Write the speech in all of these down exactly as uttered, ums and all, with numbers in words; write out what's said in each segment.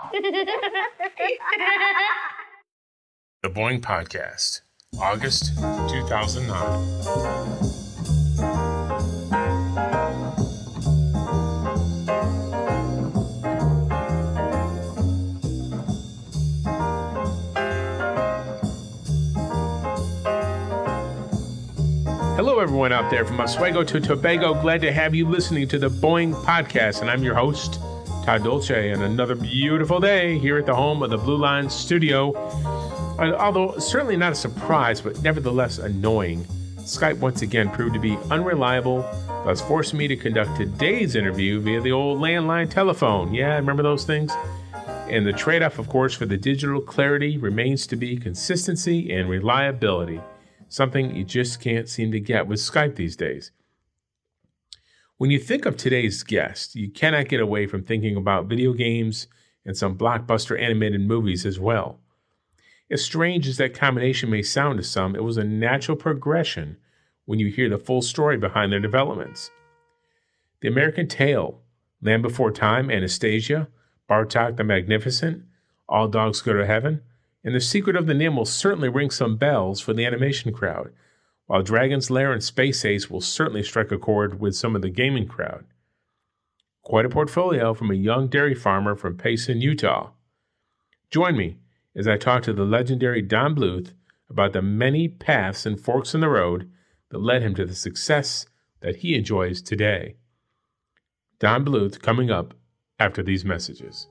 The Boing Podcast, August two thousand nine. Hello, everyone out there from Oswego to Tobago. Glad to have you listening to the Boing Podcast, and I'm your host, Todd Dolce, and another beautiful day here at the home of the Blue Line Studio. Although certainly not a surprise, but nevertheless annoying, Skype once again proved to be unreliable, thus forcing me to conduct today's interview via the old landline telephone. Yeah, remember those things? And the trade-off, of course, for the digital clarity remains to be consistency and reliability, something you just can't seem to get with Skype these days. When you think of today's guest, you cannot get away from thinking about video games and some blockbuster animated movies as well. As strange as that combination may sound to some, it was a natural progression when you hear the full story behind their developments. The American Tail, Land Before Time, Anastasia, Bartok the Magnificent, All Dogs Go to Heaven, and The Secret of the Nim will certainly ring some bells for the animation crowd, while Dragon's Lair and Space Ace will certainly strike a chord with some of the gaming crowd. Quite a portfolio from a young dairy farmer from Payson, Utah. Join me as I talk to the legendary Don Bluth about the many paths and forks in the road that led him to the success that he enjoys today. Don Bluth coming up after these messages.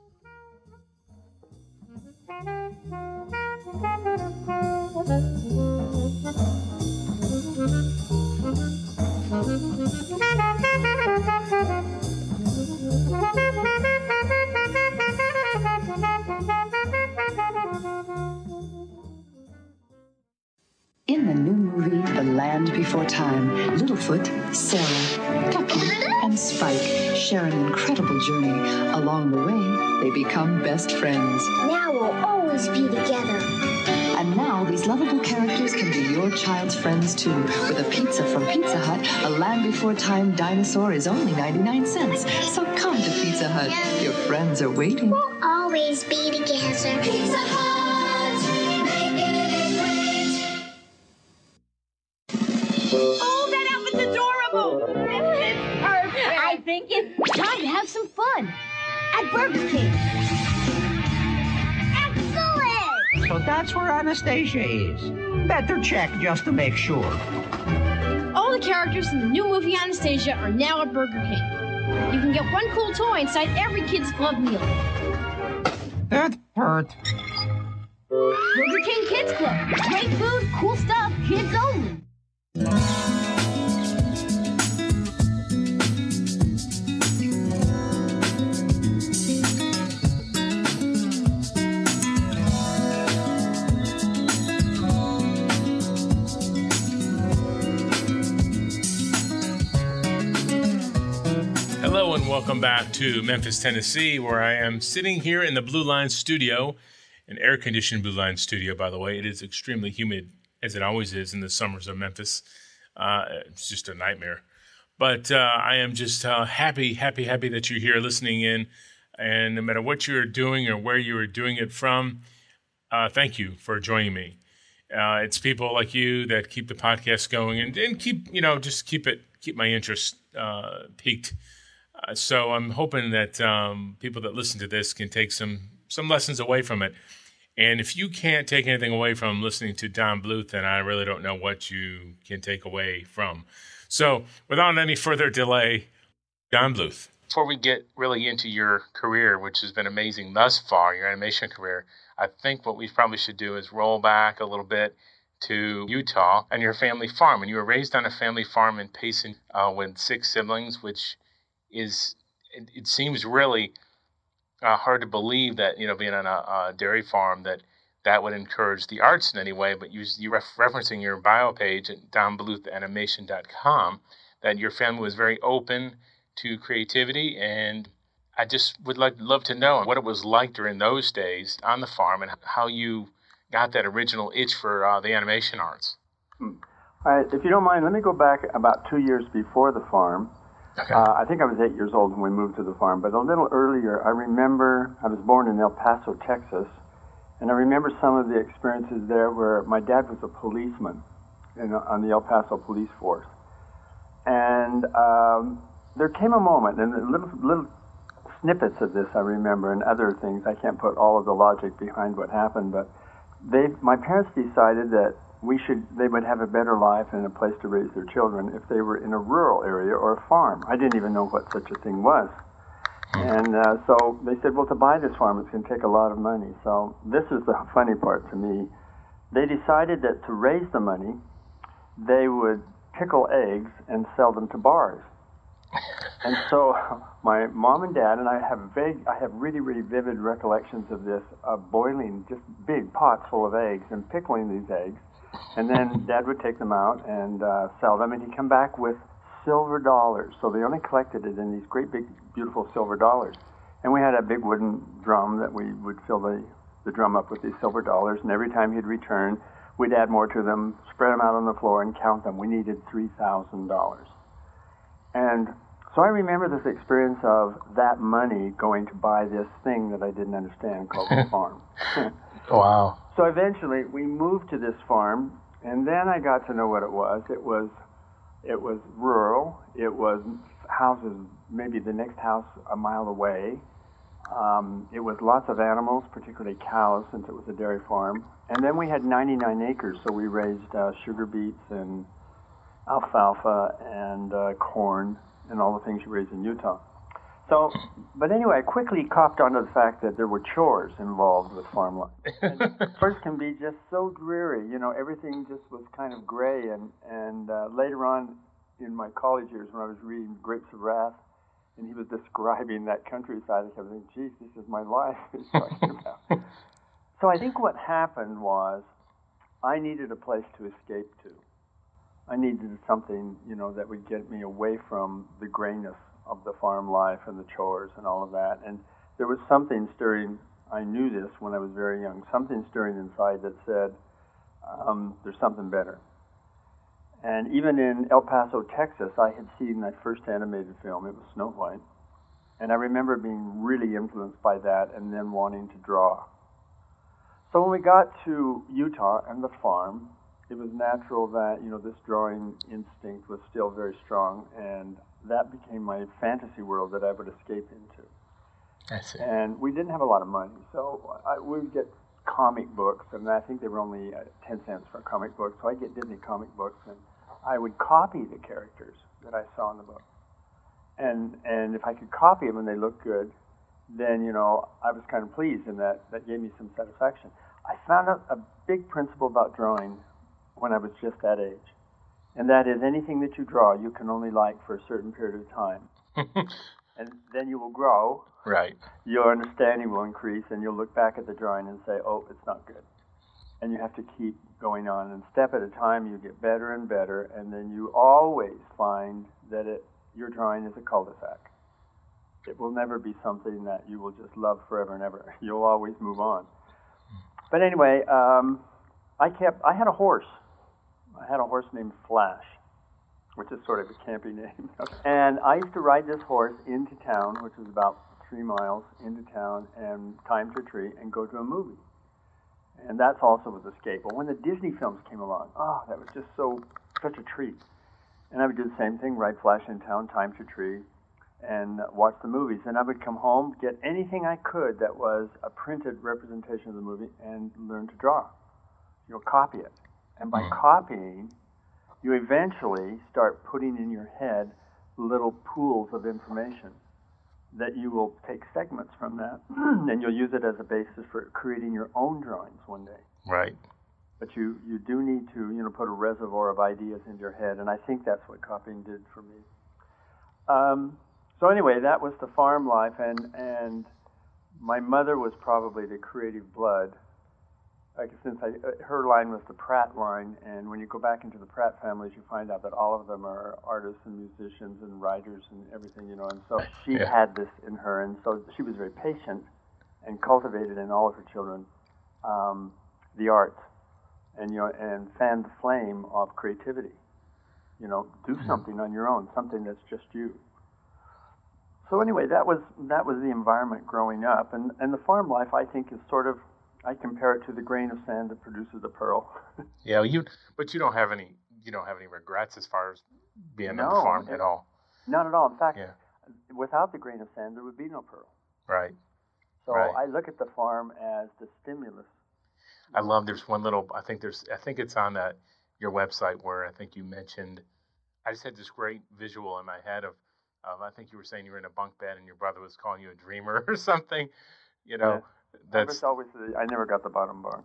In the new movie, The Land Before Time, Littlefoot, Sarah, Ducky, and Spike share an incredible journey. Along the way, they become best friends. Now we'll always be together. And now these lovable characters can be your child's friends too. With a pizza from Pizza Hut, a Land Before Time dinosaur is only ninety-nine cents. So come to Pizza Hut. Your friends are waiting. We'll always be together. Pizza Hut, make it great. Oh, that outfit's adorable. It's perfect. I think it's time to have some fun at Burger King. So that's where Anastasia is. Better check just to make sure. All the characters in the new movie Anastasia are now at Burger King. You can get one cool toy inside every Kid's Club meal. That's Bert. Burger King Kids Club. Great food, cool stuff, kids only. Hello and welcome back to Memphis, Tennessee, where I am sitting here in the Blue Line Studio, an air-conditioned Blue Line Studio, by the way. It is extremely humid, as it always is in the summers of Memphis. Uh, it's just a nightmare. But uh, I am just uh, happy, happy, happy that you're here listening in. And no matter what you're doing or where you are doing it from, uh, thank you for joining me. Uh, it's people like you that keep the podcast going and, and keep, you know, just keep it, keep my interest uh, peaked. Uh, so I'm hoping that um, people that listen to this can take some some lessons away from it. And if you can't take anything away from listening to Don Bluth, then I really don't know what you can take away from. So without any further delay, Don Bluth. Before we get really into your career, which has been amazing thus far, your animation career, I think what we probably should do is roll back a little bit to Utah and your family farm. And you were raised on a family farm in Payson uh, with six siblings, which is, it, it seems really uh, hard to believe that, you know, being on a, a dairy farm, that that would encourage the arts in any way. But you, you ref- referencing your bio page at don bluth animation dot com, that your family was very open to creativity. And I just would like love to know what it was like during those days on the farm and how you got that original itch for uh, the animation arts. Hmm. All right, if you don't mind, let me go back about two years before the farm. Okay. Uh, I think I was eight years old when we moved to the farm, but a little earlier, I remember I was born in El Paso, Texas, and I remember some of the experiences there where my dad was a policeman in, on the El Paso police force. And um, there came a moment, and little, little snippets of this I remember, and other things. I can't put all of the logic behind what happened, but they, my parents decided that we should, they would have a better life and a place to raise their children if they were in a rural area or a farm. I didn't even know what such a thing was. And uh, so they said, well, to buy this farm, it's going to take a lot of money. So this is the funny part to me. They decided that to raise the money, they would pickle eggs and sell them to bars. And so my mom and dad, and I have vague, I have really, really vivid recollections of this, of boiling just big pots full of eggs and pickling these eggs. And then Dad would take them out and uh, sell them, and he'd come back with silver dollars. So they only collected it in these great big, beautiful silver dollars. And we had a big wooden drum that we would fill the, the drum up with these silver dollars, and every time he'd return, we'd add more to them, spread them out on the floor, and count them. We needed three thousand dollars. And so I remember this experience of that money going to buy this thing that I didn't understand called the farm. Wow. So eventually we moved to this farm, and then I got to know what it was. It was it was rural. It was houses, maybe the next house a mile away. Um, it was lots of animals, particularly cows, since it was a dairy farm. And then we had ninety-nine acres, so we raised uh, sugar beets and alfalfa and uh, corn and all the things you raise in Utah. So, but anyway, I quickly copped onto the fact that there were chores involved with farm life. And chores can be just so dreary, you know, everything just was kind of gray. And, and uh, later on in my college years when I was reading Grapes of Wrath, and he was describing that countryside, I kept thinking, geez, this is my life he's talking about. So I think what happened was I needed a place to escape to. I needed something, you know, that would get me away from the grayness of the farm life and the chores and all of that. And there was something stirring, I knew this when I was very young, something stirring inside that said, um, there's something better. And even in El Paso, Texas, I had seen that first animated film. It was Snow White. And I remember being really influenced by that and then wanting to draw. So when we got to Utah and the farm, it was natural that, you know, this drawing instinct was still very strong, and that became my fantasy world that I would escape into. I see. And we didn't have a lot of money, so I, we would get comic books, and I think they were only uh, ten cents for a comic book, so I'd get Disney comic books, and I would copy the characters that I saw in the book. And and if I could copy them and they looked good, then, you know, I was kind of pleased, and that, that gave me some satisfaction. I found out a big principle about drawing when I was just that age. And that is, anything that you draw, you can only like for a certain period of time. And then you will grow. Right. Your understanding will increase, and you'll look back at the drawing and say, oh, it's not good. And you have to keep going on. And step at a time, you get better and better, and then you always find that it, your drawing is a cul-de-sac. It will never be something that you will just love forever and ever. You'll always move on. But anyway, um, I kept, I had a horse. I had a horse named Flash, which is sort of a campy name. And I used to ride this horse into town, which was about three miles into town, and climb to a tree and go to a movie. And that's also was escape. But when the Disney films came along, oh, that was just so, such a treat. And I would do the same thing, ride Flash in town, climb to a tree, and watch the movies. And I would come home, get anything I could that was a printed representation of the movie, and learn to draw. You'll copy it. And by copying, you eventually start putting in your head little pools of information that you will take segments from that, and you'll use it as a basis for creating your own drawings one day. Right. But you, you do need to, you know, put a reservoir of ideas into your head, and I think that's what copying did for me. Um, so anyway, that was the farm life, and, and my mother was probably the creative blood. Like, since I, her line was the Pratt line, and when you go back into the Pratt families, you find out that all of them are artists and musicians and writers and everything, you know. And so she Yeah. had this in her, and so she was very patient and cultivated in all of her children um, the arts, and you know, and fanned the flame of creativity. You know, do something on your own, something that's just you. So anyway, that was that was the environment growing up, and and the farm life, I think, is sort of, I compare it to the grain of sand that produces the pearl. Yeah, you, but you don't have any, you don't have any regrets as far as being No, on the farm it- at all. Not at all. In fact, Yeah. without the grain of sand, there would be no pearl. Right. So Right. I look at the farm as the stimulus. I love. There's one little. I think there's. I think it's on that your website where I think you mentioned. I just had this great visual in my head of. Um, I think you were saying you were in a bunk bed and your brother was calling you a dreamer or something. You know, I that's. was always the, I never got the bottom bunk.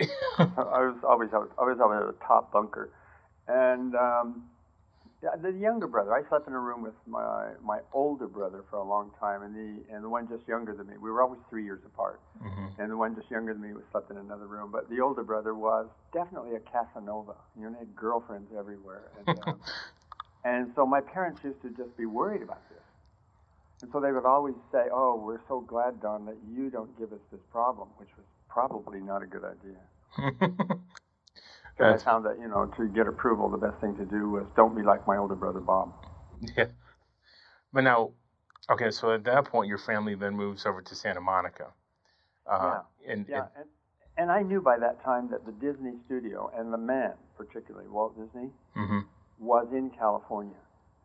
I was always I was always always at the top bunker, and um, yeah, the younger brother. I slept in a room with my my older brother for a long time, and the and the one just younger than me. We were always three years apart, Mm-hmm. and the one just younger than me was slept in another room. But the older brother was definitely a Casanova. You know, he had girlfriends everywhere, and um, and so my parents used to just be worried about this, and so they would always say, "Oh, we're so glad, Don, that you don't give us this problem," which was probably not a good idea. Because I found that, you know, to get approval, the best thing to do was don't be like my older brother, Bob. Yeah. But now, okay, so at that point, your family then moves over to Santa Monica. Uh, yeah. And, yeah. and And, and I knew by that time that the Disney studio, and the man, particularly Walt Disney, mm-hmm. was in California.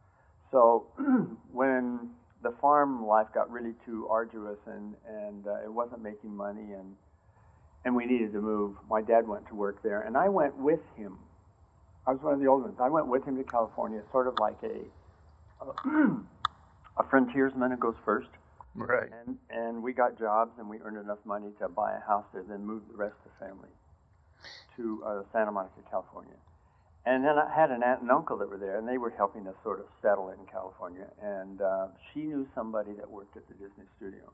So when the farm life got really too arduous and, and uh, it wasn't making money and and we needed to move, my dad went to work there, and I went with him. I was one of the old ones. I went with him to California, sort of like a a, a frontiersman who goes first. Right. And and we got jobs, and we earned enough money to buy a house there, then move the rest of the family to uh, Santa Monica, California. And then I had an aunt and uncle that were there, and they were helping us sort of settle in California. And uh, she knew somebody that worked at the Disney studio.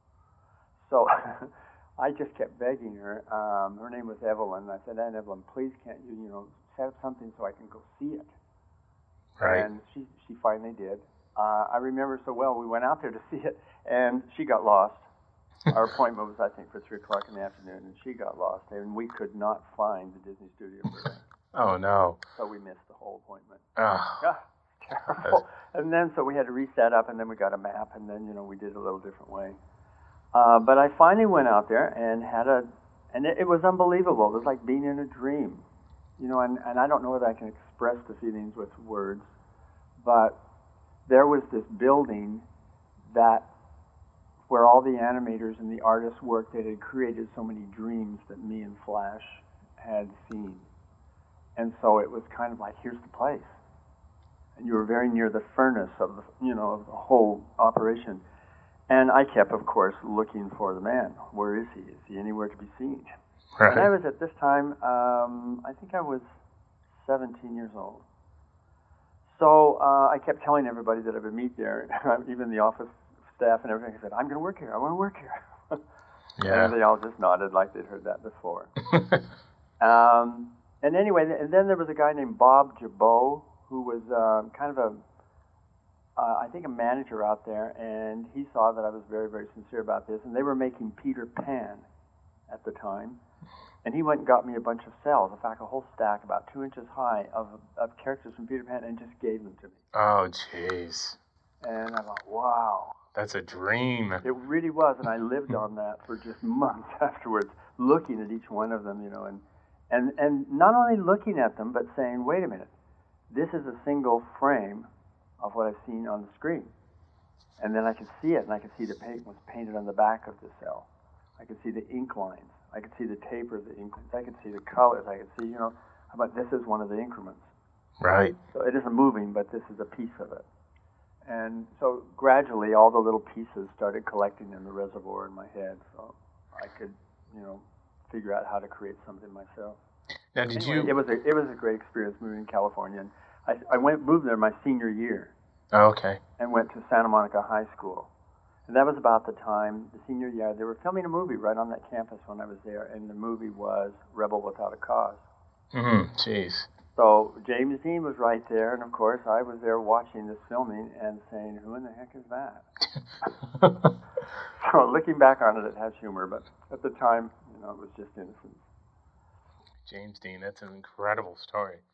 So I just kept begging her. Um, her name was Evelyn. I said, Aunt Evelyn, please can't you, you know, set up something so I can go see it? Right. And she, she finally did. Uh, I remember so well, we went out there to see it, and she got lost. Our appointment was, I think, for three o'clock in the afternoon, and she got lost, and we could not find the Disney studio for her. Oh, no. So we missed the whole appointment. Oh. Ah, terrible. And then, so we had to reset up, and then we got a map, and then, you know, we did it a little different way. Uh, but I finally went out there and had a, and it, it was unbelievable. It was like being in a dream, you know, and, and I don't know whether I can express the feelings with words, but there was this building that, where all the animators and the artists worked, that had created so many dreams that me and Flash had seen. And so it was kind of like, here's the place. And you were very near the furnace of the, you know, of the whole operation. And I kept, of course, looking for the man. Where is he? Is he anywhere to be seen? Right. And I was at this time, um, I think I was seventeen years old. So uh, I kept telling everybody that I would meet there, even the office staff and everything. I said, I'm going to work here. I want to work here. Yeah. And they all just nodded like they'd heard that before. um, and anyway, and then there was a guy named Bob Jabot, who was uh, kind of a, uh, I think a manager out there, and he saw that I was very, very sincere about this, and they were making Peter Pan at the time, and he went and got me a bunch of cells, in fact, a whole stack about two inches high of, of characters from Peter Pan, and just gave them to me. Oh, jeez. And I thought, wow. That's a dream. It really was, and I lived on that for just months afterwards, looking at each one of them, you know, and, and, and not only looking at them, but saying, wait a minute, this is a single frame of what I've seen on the screen. And then I could see it, and I could see the paint was painted on the back of the cell. I could see the ink lines. I could see the taper of the ink lines. I could see the colors. I could see, you know, how about this is one of the increments. Right. So it isn't moving, but this is a piece of it. And so gradually, all the little pieces started collecting in the reservoir in my head, so I could, you know, figure out how to create something myself. Now, did anyway, you? It was a it was a great experience moving to California. And I I went moved there my senior year. Oh, okay. And went to Santa Monica High School, and that was about the time the senior year they were filming a movie right on that campus when I was there, and the movie was Rebel Without a Cause. Mm-hmm. Jeez. So James Dean was right there, and of course I was there watching this filming and saying, who in the heck is that? So looking back on it, it has humor, but at the time, you know, it was just innocence. James Dean, that's an incredible story.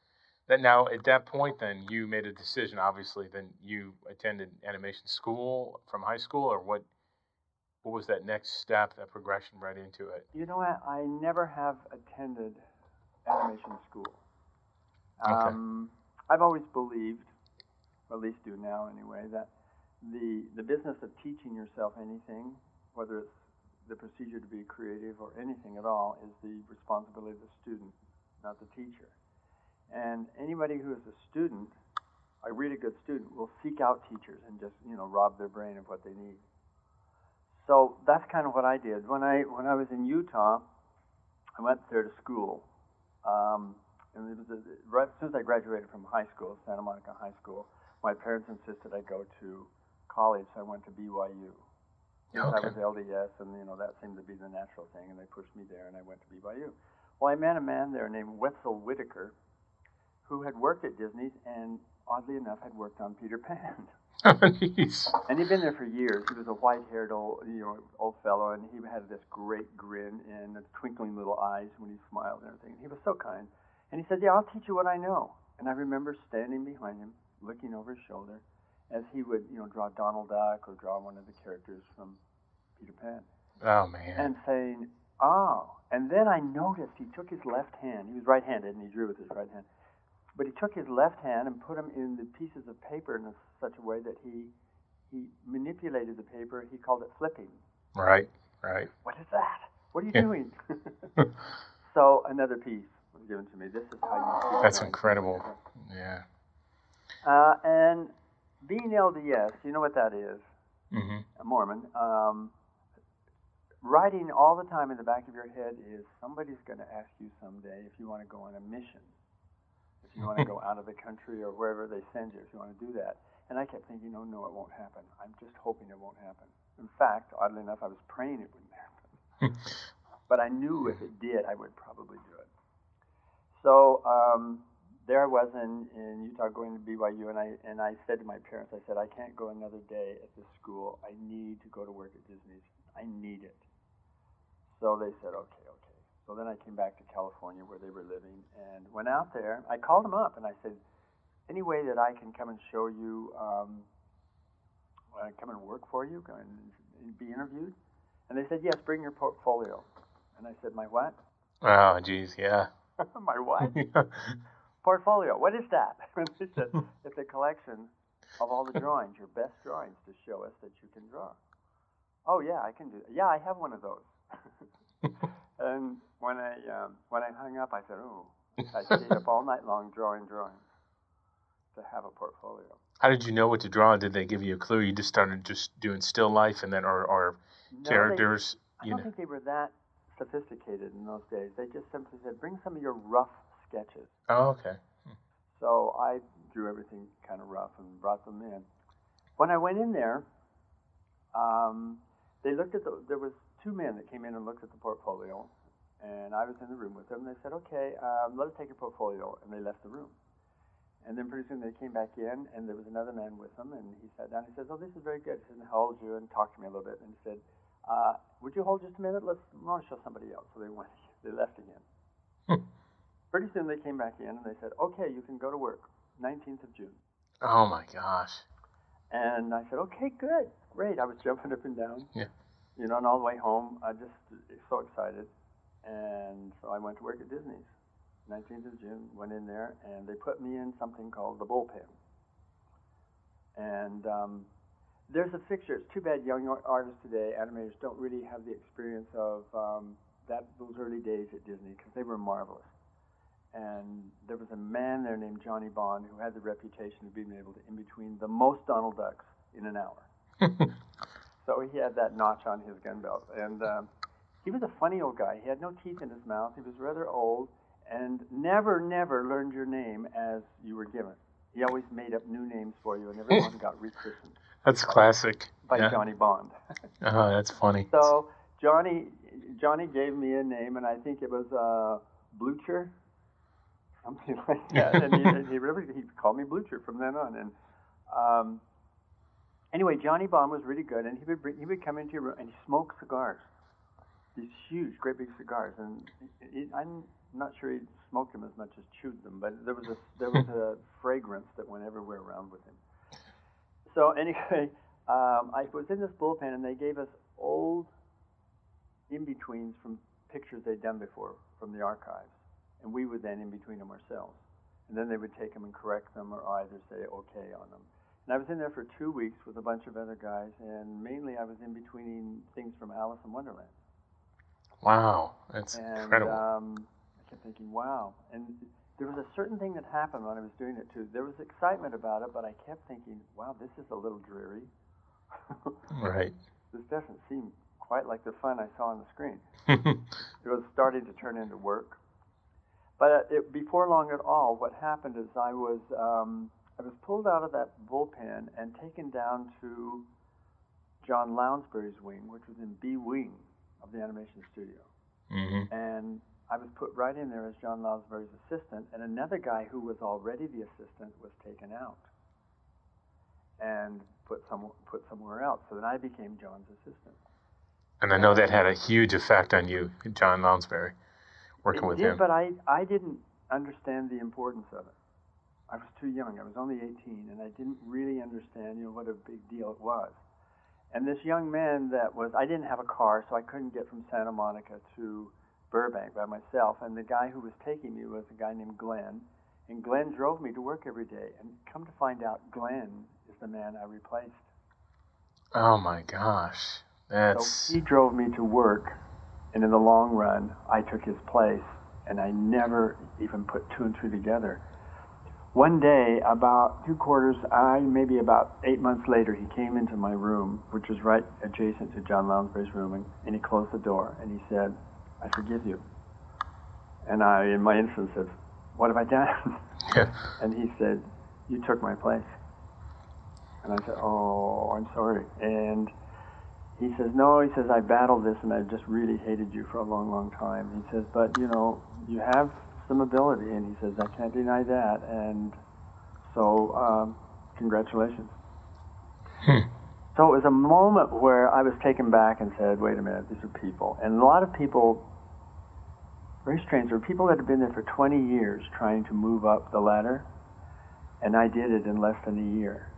That now at that point, then you made a decision. Obviously, then you attended animation school from high school, or what? What was that next step, that progression right into it? You know what? I never have attended animation school. Okay. Um, I've always believed, or at least do now anyway, that the the business of teaching yourself anything, whether it's the procedure to be creative or anything at all, is the responsibility of the student, not the teacher. And anybody who is a student, a really good student, will seek out teachers and just, you know, rob their brain of what they need. So that's kind of what I did. When I when I was in Utah, I went there to school. Um, and it was a, right as soon as I graduated from high school, Santa Monica High School, my parents insisted I go to college, so I went to B Y U. Because Okay. I was L D S, and you know that seemed to be the natural thing, and they pushed me there, and I went to B Y U. Well, I met a man there named Wetzel Whitaker, who had worked at Disney's, and oddly enough, had worked on Peter Pan. Jeez. And he'd been there for years. He was a white-haired old, you know, old fellow, and he had this great grin and twinkling little eyes when he smiled and everything. He was so kind. And he said, "Yeah, I'll teach you what I know." And I remember standing behind him, looking over his shoulder, as he would, you know, draw Donald Duck or draw one of the characters from Peter Pan, Oh man. and saying, "Oh." And then I noticed he took his left hand. He was right-handed, and he drew with his right hand. But he took his left hand and put them in the pieces of paper in a, such a way that he he manipulated the paper. He called it flipping. Right. Right. What is that? What are you Yeah. doing? So another piece was given to me. This is how you. That's drawing. incredible. Yeah. Uh, and being L D S, you know what that is? Mm-hmm. A Mormon. Um, writing all the time in the back of your head is somebody's going to ask you someday if you want to go on a mission. If you want to go out of the country or wherever they send you, if you want to do that. And I kept thinking, oh, no, it won't happen. I'm just hoping it won't happen. In fact, oddly enough, I was praying it wouldn't happen. But I knew if it did, I would probably do it. So um, there I was in, in Utah going to B Y U, and I, and I said to my parents, I said, I can't go another day at this school. I need to go to work at Disney's. I need it. So they said, okay, okay. So then I came back to California where they were living and went out there. I called them up and I said, any way that I can come and show you, um, uh, come and work for you, come and be interviewed? And they said, yes, bring your portfolio. And I said, my what? Oh, geez, yeah. My what? Portfolio. What is that? And they said, it's a collection of all the drawings, your best drawings, to show us that you can draw. Oh, yeah, I can do that. Yeah, I have one of those. And when I um, when I hung up, I said, "Oh, I stayed up all night long drawing drawings to have a portfolio." How did you know what to draw? Did they give you a clue? You just started just doing still life, and then or, or No, characters. They, I You don't know. think they were that sophisticated in those days. They just simply said, "Bring some of your rough sketches." Oh, okay. So I drew everything kind of rough and brought them in. When I went in there, um, they looked at the. There was two men that came in and looked at the portfolio, and I was in the room with them. They said, "Okay, um, let us take your portfolio," and they left the room. And then pretty soon they came back in, and there was another man with them, and he sat down. He says, "Oh, this is very good." He said, "How old are you?" And talked to me a little bit, and he said, uh, "Would you hold just a minute? Let's I want to show somebody else." So they went. They left again. Pretty soon they came back in, and they said, "Okay, you can go to work, nineteenth of June." Oh my gosh. And I said, "Okay, good, great." I was jumping up and down. Yeah. You know, and all the way home, I just so excited. And so I went to work at Disney's. nineteenth of June, went in there, and they put me in something called the bullpen. And um, there's a fixture. It's too bad young artists today, animators, don't really have the experience of um, that those early days at Disney, because they were marvelous. And there was a man there named Johnny Bond who had the reputation of being able to in between the most Donald Ducks in an hour. So he had that notch on his gun belt. And um, he was a funny old guy. He had no teeth in his mouth. He was rather old and never, never learned your name as you were given. He always made up new names for you, and everyone got rechristened. That's classic. By Yeah. Johnny Bond. Oh, that's funny. So Johnny Johnny gave me a name, and I think it was uh, Blucher, something like that. And he, and he, really, he called me Blucher from then on. And um, anyway, Johnny Bond was really good, and he would bring, he would come into your room and he smoked cigars. these huge, great big cigars, and he, he, I'm not sure he smoked them as much as chewed them, but there was a there was a fragrance that went everywhere around with him. So anyway, um, I was in this bullpen, and they gave us old in-betweens from pictures they'd done before from the archives, and we would then in-between them ourselves. And then they would take them and correct them or either say okay on them. And I was in there for two weeks with a bunch of other guys, and mainly I was in-betweening things from Alice in Wonderland. Wow, that's and, incredible. Um, I kept thinking, wow. And there was a certain thing that happened when I was doing it, too. There was excitement about it, but I kept thinking, wow, this is a little dreary. Right. This doesn't seem quite like the fun I saw on the screen. It was starting to turn into work. But it, before long at all, what happened is I was um, I was pulled out of that bullpen and taken down to John Lounsbury's wing, which was in B wing of the animation studio. Mm-hmm. And I was put right in there as John Lounsbury's assistant, and another guy who was already the assistant was taken out and put some put somewhere else. So then I became John's assistant. And I know that had a huge effect on you, John Lounsbury, working it with did, him. But I, I didn't understand the importance of it. I was too young. I was only eighteen, and I didn't really understand, you know, what a big deal it was. And this young man that was, I didn't have a car, so I couldn't get from Santa Monica to Burbank by myself. And the guy who was taking me was a guy named Glenn. And Glenn drove me to work every day. And come to find out, Glenn is the man I replaced. Oh my gosh. That's... So he drove me to work, and in the long run, I took his place, and I never even put two and two together. One day, about two quarters, I maybe about eight months later, he came into my room, which was right adjacent to John Lounsbury's room, and, and he closed the door, and he said, "I forgive you." And I, in my instance, said, "What have I done?" Yeah. And he said, "You took my place." And I said, "Oh, I'm sorry." And he says, "No," he says, "I battled this, and I've just really hated you for a long, long time." He says, "But, you know, you have some ability," and he says, "I can't deny that, and so um, congratulations." Hmm. So it was a moment where I was taken back and said, wait a minute, these are people. And a lot of people, very strange, there were people that had been there for twenty years trying to move up the ladder, and I did it in less than a year.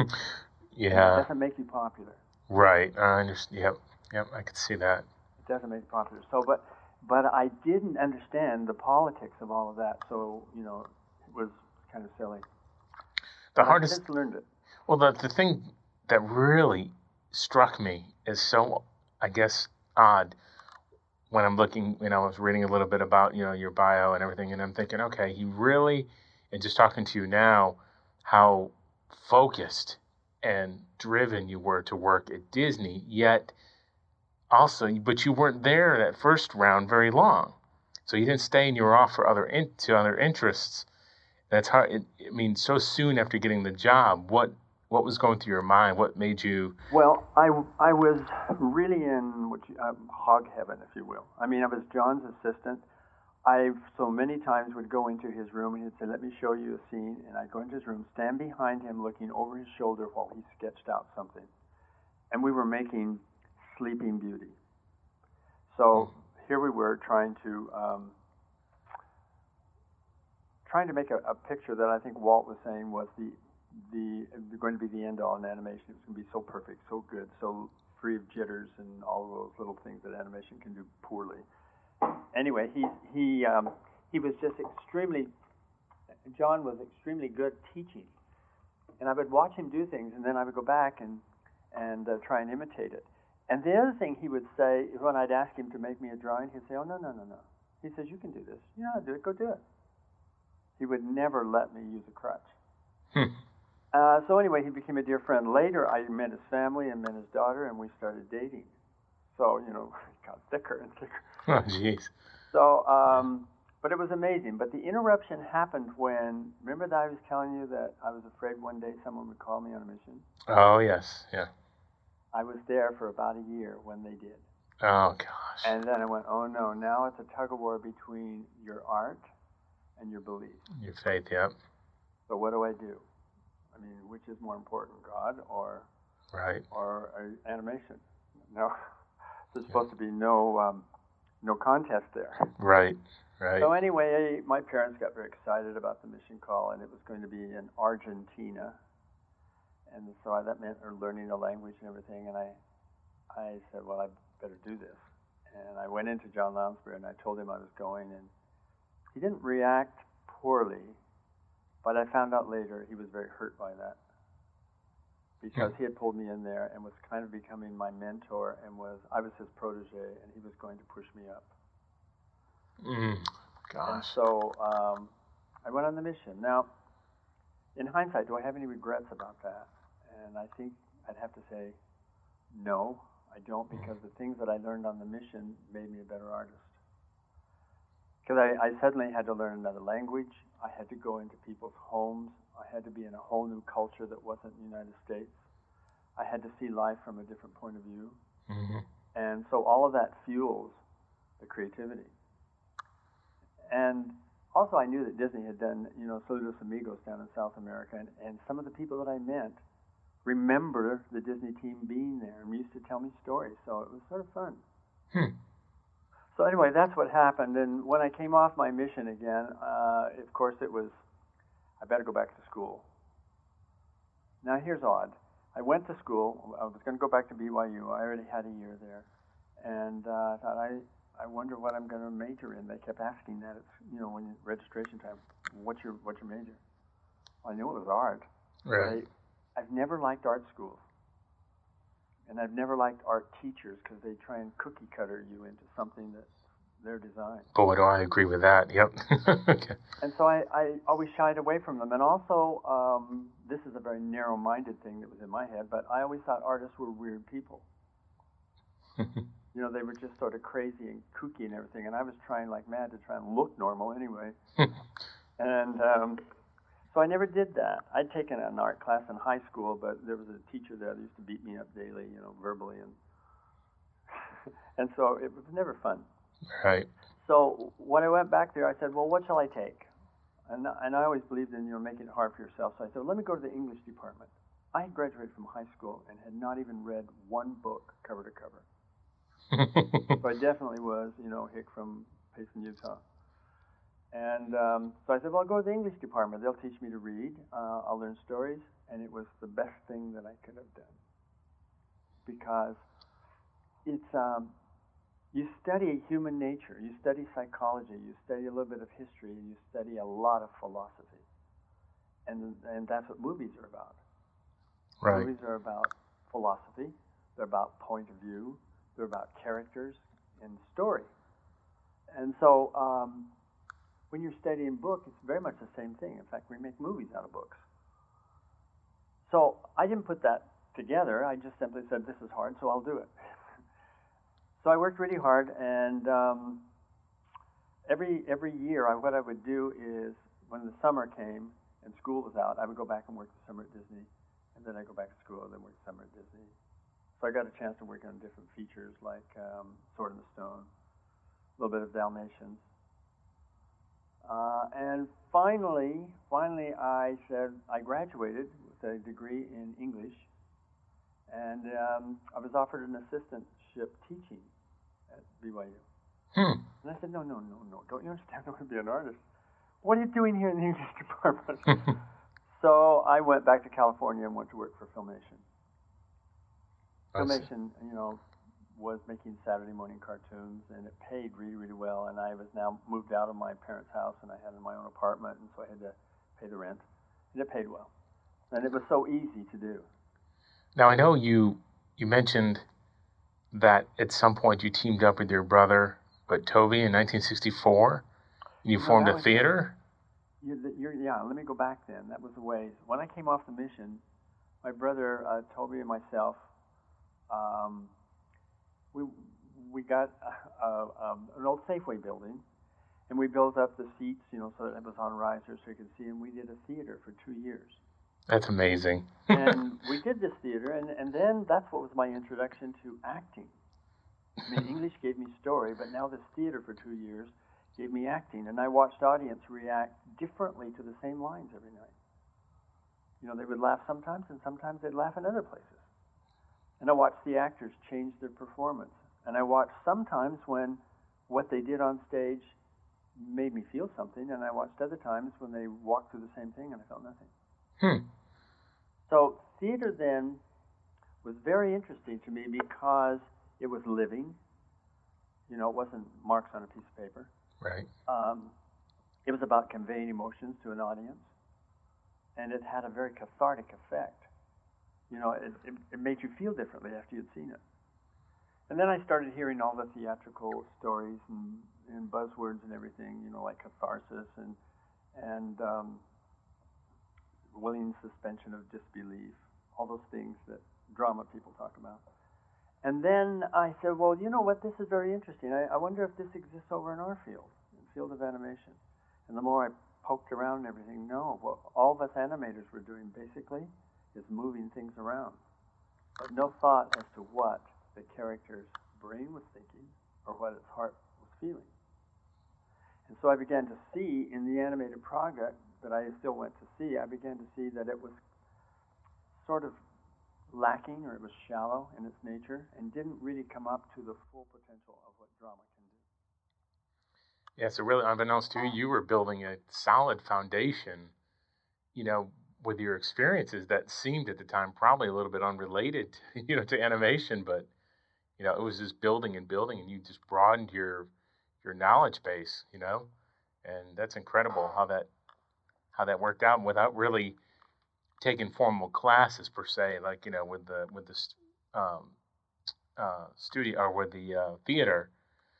Yeah. It doesn't make you popular. Right. I understand. Yep. Yep. I could see that. It doesn't make you popular. So, but but I didn't understand the politics of all of that. So, you know, it was kind of silly. The but hardest. I just learned it. Well, the the thing that really struck me is so, I guess, odd. When I'm looking, you know, I was reading a little bit about, you know, your bio and everything, and I'm thinking, okay, he really, and just talking to you now, how focused and driven you were to work at Disney, yet also, but you weren't there that first round very long. So you didn't stay and you were off for other in, to other interests. That's hard. It, I mean, so soon after getting the job, what what was going through your mind? What made you? Well, I, I was really in what you, uh, hog heaven, if you will. I mean, I was John's assistant. I so many times would go into his room and he'd say, "Let me show you a scene," and I'd go into his room, stand behind him, looking over his shoulder while he sketched out something. And we were making Sleeping Beauty. So here we were trying to um, trying to make a, a picture that I think Walt was saying was the the going to be the end all in animation. It was going to be so perfect, so good, so free of jitters and all of those little things that animation can do poorly. Anyway, he he um, he was just extremely. John was extremely good teaching, and I would watch him do things, and then I would go back and and uh, try and imitate it. And the other thing he would say, when I'd ask him to make me a drawing, he'd say, "Oh, no, no, no, no." He says, "You can do this. You know how to do it. Go do it." He would never let me use a crutch. Hmm. Uh, so anyway, he became a dear friend. Later, I met his family and met his daughter, and we started dating. So, you know, it got thicker and thicker. Oh, jeez. So, um, but it was amazing. But the interruption happened when, remember that I was telling you that I was afraid one day someone would call me on a mission? Oh, yes. Yeah. I was there for about a year when they did. Oh, gosh. And then I went, oh no, now it's a tug of war between your art and your belief. Your faith, yep. So what do I do? I mean, which is more important, God or right or uh, animation? No. There's supposed to be no um, no contest there. Right, right. So anyway, my parents got very excited about the mission call, and it was going to be in Argentina. And so I, that meant learning the language and everything. And I, I said, well, I better do this. And I went into John Lounsbury and I told him I was going, and he didn't react poorly, but I found out later he was very hurt by that, because he had pulled me in there and was kind of becoming my mentor, and was I was his protege, and he was going to push me up. Mm, And gosh. so um, I went on the mission. Now, in hindsight, do I have any regrets about that? And I think I'd have to say no. I don't, because the things that I learned on the mission made me a better artist. Because I, I suddenly had to learn another language. I had to go into people's homes. I had to be in a whole new culture that wasn't the United States. I had to see life from a different point of view. Mm-hmm. And so all of that fuels the creativity. And also I knew that Disney had done, you know, Saludos Amigos down in South America, and, and some of the people that I met remember the Disney team being there and used to tell me stories, so it was sort of fun. Hmm. So anyway, that's what happened, and when I came off my mission again, uh, of course it was, I better go back to school. Now here's odd. I went to school, I was going to go back to B Y U, I already had a year there, and uh, I thought, I, I wonder what I'm going to major in. They kept asking that, it's, you know, when you, registration time, what's your, what's your major? Well, I knew it was art. Right. I've never liked art schools, and I've never liked art teachers, because they try and cookie cutter you into something that's their design. Boy, do I agree with that. Yep. Okay. And so I, I always shied away from them. And also, um, this is a very narrow-minded thing that was in my head, but I always thought artists were weird people. You know, they were just sort of crazy and kooky and everything, and I was trying like mad to try and look normal anyway. And um, so I never did that. I'd taken an art class in high school, but there was a teacher there that used to beat me up daily, you know, verbally, and and so it was never fun. Right. So when I went back there, I said, well, what shall I take? And and I always believed in, you know, making it hard for yourself. So I said, well, let me go to the English department. I had graduated from high school and had not even read one book cover to cover. So I definitely was, you know, hick from Payson, Utah. And um, so I said, well, I'll go to the English department. They'll teach me to read. Uh, I'll learn stories. And it was the best thing that I could have done. Because it's, um, you study human nature. You study psychology. You study a little bit of history. And you study a lot of philosophy. And, and that's what movies are about. Right. Movies are about philosophy. They're about point of view. They're about characters and story. And so um, when you're studying books, it's very much the same thing. In fact, we make movies out of books. So I didn't put that together. I just simply said, this is hard, so I'll do it. So I worked really hard, and um, every every year I, what I would do is when the summer came and school was out, I would go back and work the summer at Disney, and then I'd go back to school and then work the summer at Disney. So I got a chance to work on different features like um, Sword in the Stone, a little bit of Dalmatians. Uh, and finally, finally I said, I graduated with a degree in English, and um, I was offered an assistantship teaching at B Y U. Hmm. And I said, no, no, no, no, don't you understand I want to be an artist? What are you doing here in the English department? So I went back to California and went to work for Filmation. Filmation, you know, was making Saturday morning cartoons, and it paid really, really well. And I was now moved out of my parents' house, and I had my own apartment, and so I had to pay the rent. And it paid well. And it was so easy to do. Now, I know you you mentioned that at some point you teamed up with your brother, but Toby, in nineteen sixty-four, and you No, formed that a was- theater? You, you're, yeah, let me go back then. That was the way. When I came off the mission, my brother, uh, Toby, and myself, um, we we got uh, um, an old Safeway building, and we built up the seats, you know, so that it was on risers so you could see, and we did a theater for two years. That's amazing. And we did this theater, and, and then that's what was my introduction to acting. I mean, English gave me story, but now this theater for two years gave me acting, and I watched audience react differently to the same lines every night. You know, they would laugh sometimes, and sometimes they'd laugh in other places. And I watched the actors change their performance, And I watched sometimes when what they did on stage made me feel something, and I watched other times when they walked through the same thing and I felt nothing. Hmm. So theater then was very interesting to me because it was living. You know, it wasn't marks on a piece of paper. Right. Um, it was about conveying emotions to an audience, and it had a very cathartic effect. You know, it, it, it made you feel differently after you'd seen it. And then I started hearing all the theatrical stories and, and buzzwords and everything, you know, like catharsis and and um, willing suspension of disbelief, all those things that drama people talk about. And then I said, well, you know what, this is very interesting. I, I wonder if this exists over in our field, in the field of animation. And the more I poked around and everything, no, what all of us animators were doing basically is moving things around. But no thought as to what the character's brain was thinking or what its heart was feeling. And so I began to see in the animated project that I still went to see, I began to see that it was sort of lacking, or it was shallow in its nature and didn't really come up to the full potential of what drama can do. Yeah, so really, unbeknownst to you, you were building a solid foundation, you know, with your experiences that seemed at the time probably a little bit unrelated, to, you know, to animation, but, you know, it was just building and building, and you just broadened your your knowledge base, you know, and that's incredible how that how that worked out without really taking formal classes per se, like, you know, with the with the um, uh, studio or with the uh, theater.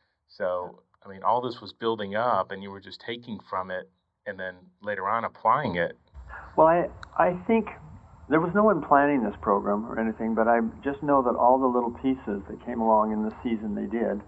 So, I mean, all this was building up, and you were just taking from it, and then later on applying it. Well, I I think there was no one planning this program or anything, but I just know that all the little pieces that came along in the season they did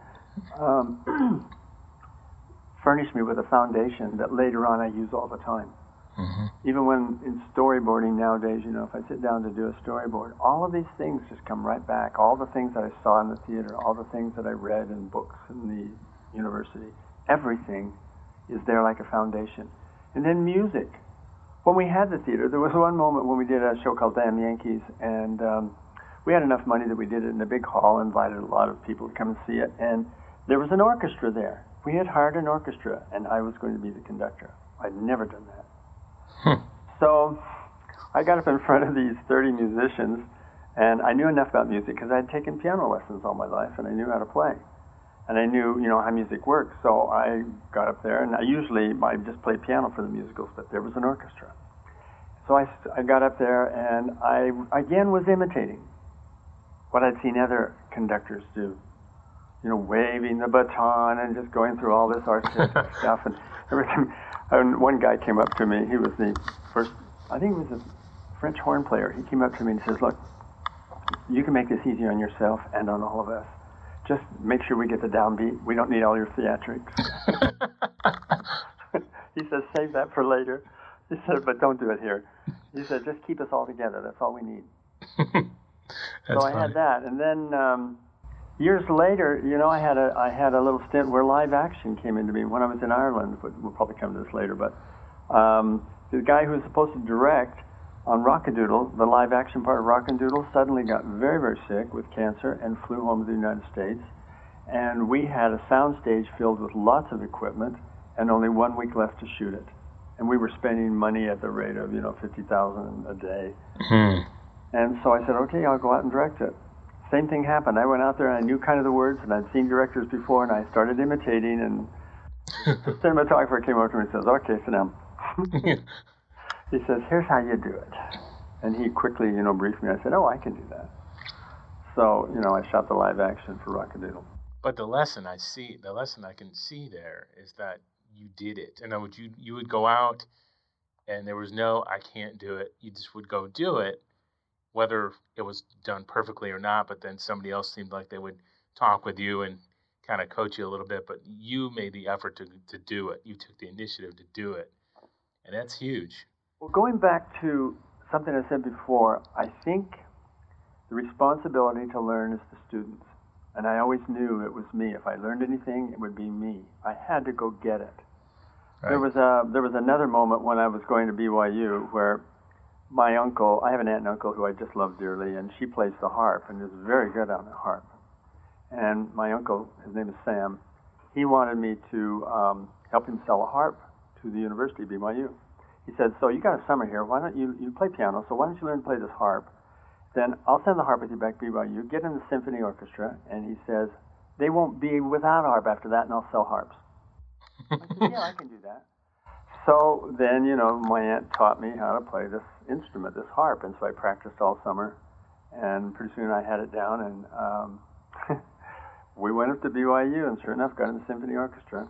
um, furnished me with a foundation that later on I use all the time. Mm-hmm. Even when in storyboarding nowadays, you know, if I sit down to do a storyboard, all of these things just come right back. All the things that I saw in the theater, all the things that I read in books in the university, everything is there like a foundation. And then music. When we had the theater, there was one moment when we did a show called Damn Yankees, and um, we had enough money that we did it in a big hall, invited a lot of people to come and see it, and there was an orchestra there. We had hired an orchestra, and I was going to be the conductor. I'd never done that. Hmm. So I got up in front of these thirty musicians, and I knew enough about music because I'd taken piano lessons all my life, and I knew how to play. And I knew, you know, how music works. So I got up there, and I usually I just play piano for the musicals, but there was an orchestra. So I, I got up there, and I again was imitating what I'd seen other conductors do. You know, waving the baton and just going through all this artistic stuff and everything. And one guy came up to me. He was the first, I think he was a French horn player. He came up to me and says, look, you can make this easy on yourself and on all of us. Just make sure we get the downbeat. We don't need all your theatrics. He says, save that for later. He said, but don't do it here. He said, just keep us all together. That's all we need. So I funny. had that. And then um, years later, you know, I had a I had a little stint where live action came into me when I was in Ireland. But we'll probably come to this later. But um, the guy who was supposed to direct on Rockadoodle, the live action part of Rockadoodle, suddenly got very, very sick with cancer and flew home to the United States. And we had a soundstage filled with lots of equipment and only one week left to shoot it. And we were spending money at the rate of, you know, fifty thousand dollars a day. Hmm. And so I said, okay, I'll go out and direct it. Same thing happened. I went out there and I knew kind of the words, and I'd seen directors before, and I started imitating, and the cinematographer came up to me and says, okay, sit down. He says, here's how you do it. And he quickly, you know, briefed me. I said, oh, I can do that. So, you know, I shot the live action for Rockadoodle. But the lesson I see, the lesson I can see there is that you did it. In other words, you, you would go out and there was no, I can't do it. You just would go do it, whether it was done perfectly or not, but then somebody else seemed like they would talk with you and kind of coach you a little bit, but you made the effort to to do it. You took the initiative to do it, and that's huge. Well, going back to something I said before, I think the responsibility to learn is the students. And I always knew it was me. If I learned anything, it would be me. I had to go get it. Right. There was a there was another moment when I was going to B Y U where my uncle, I have an aunt and uncle who I just love dearly, and she plays the harp and is very good on the harp. And my uncle, his name is Sam, he wanted me to um, help him sell a harp to the university, B Y U. He said, so you got a summer here, why don't you, you play piano, so why don't you learn to play this harp? Then I'll send the harp with you back to B Y U, get in the symphony orchestra, and he says, they won't be without a harp after that, and I'll sell harps. I said, yeah, I can do that. So then, you know, my aunt taught me how to play this instrument, this harp, and so I practiced all summer, and pretty soon I had it down, and um, we went up to B Y U, and sure enough, got in the symphony orchestra.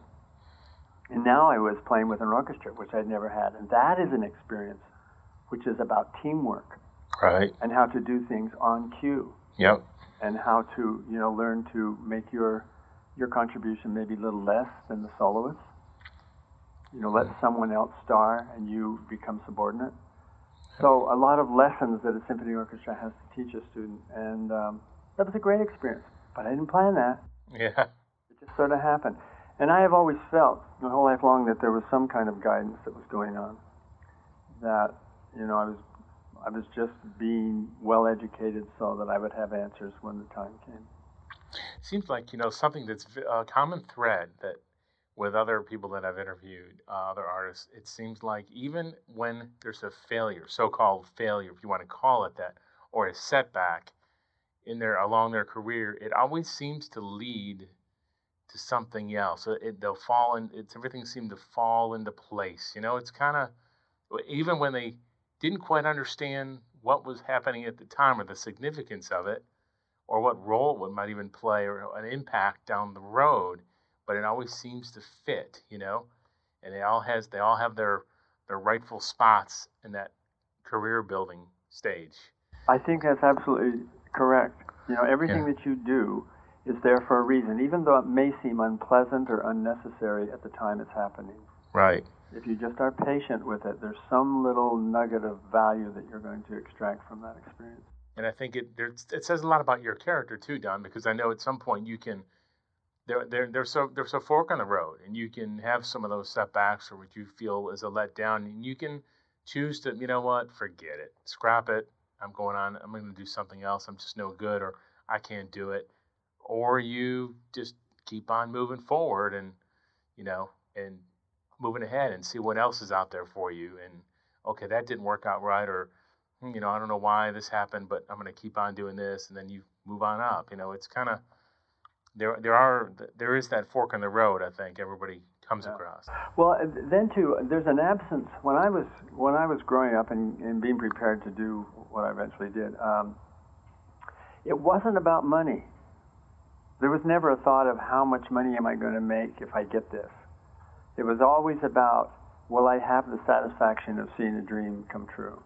And now I was playing with an orchestra, which I'd never had, and that is an experience which is about teamwork. Right. And how to do things on cue. Yep. And how to, you know, learn to make your your contribution maybe a little less than the soloist. You know, let someone else star and you become subordinate. So a lot of lessons that a symphony orchestra has to teach a student, and um, that was a great experience. But I didn't plan that. Yeah. It just sort of happened. And I have always felt my whole life long that there was some kind of guidance that was going on. That, you know, I was I was just being well educated so that I would have answers when the time came. Seems like, you know, something that's a common thread that with other people that I've interviewed, uh, other artists, it seems like even when there's a failure, so-called failure, if you want to call it that, or a setback in their along their career, it always seems to lead to something else. So it, they'll fall in. It's everything seemed to fall into place. You know, it's kind of even when they didn't quite understand what was happening at the time or the significance of it, or what role it might even play or an impact down the road, but it always seems to fit, you know, and they all has they all have their their rightful spots in that career building stage. I think that's absolutely correct. You know, everything Yeah. that you do is there for a reason, even though it may seem unpleasant or unnecessary at the time it's happening. Right. If you just are patient with it, there's some little nugget of value that you're going to extract from that experience. And I think it there, it says a lot about your character too, Don, because I know at some point you can there there there's a there's a fork on the road, and you can have some of those setbacks or what you feel is a letdown, and you can choose to, you know what, forget it, scrap it. I'm going on. I'm going to do something else. I'm just no good, or I can't do it. Or you just keep on moving forward, and you know, and moving ahead and see what else is out there for you. And okay, that didn't work out right, or you know, I don't know why this happened, but I'm going to keep on doing this, and then you move on up. You know, it's kind of there. There are there is that fork in the road. I think everybody comes Yeah. across. Well, then too, there's an absence. When I was when I was growing up and, and being prepared to do what I eventually did, um, it wasn't about money. There was never a thought of how much money am I going to make if I get this. It was always about, will I have the satisfaction of seeing a dream come true?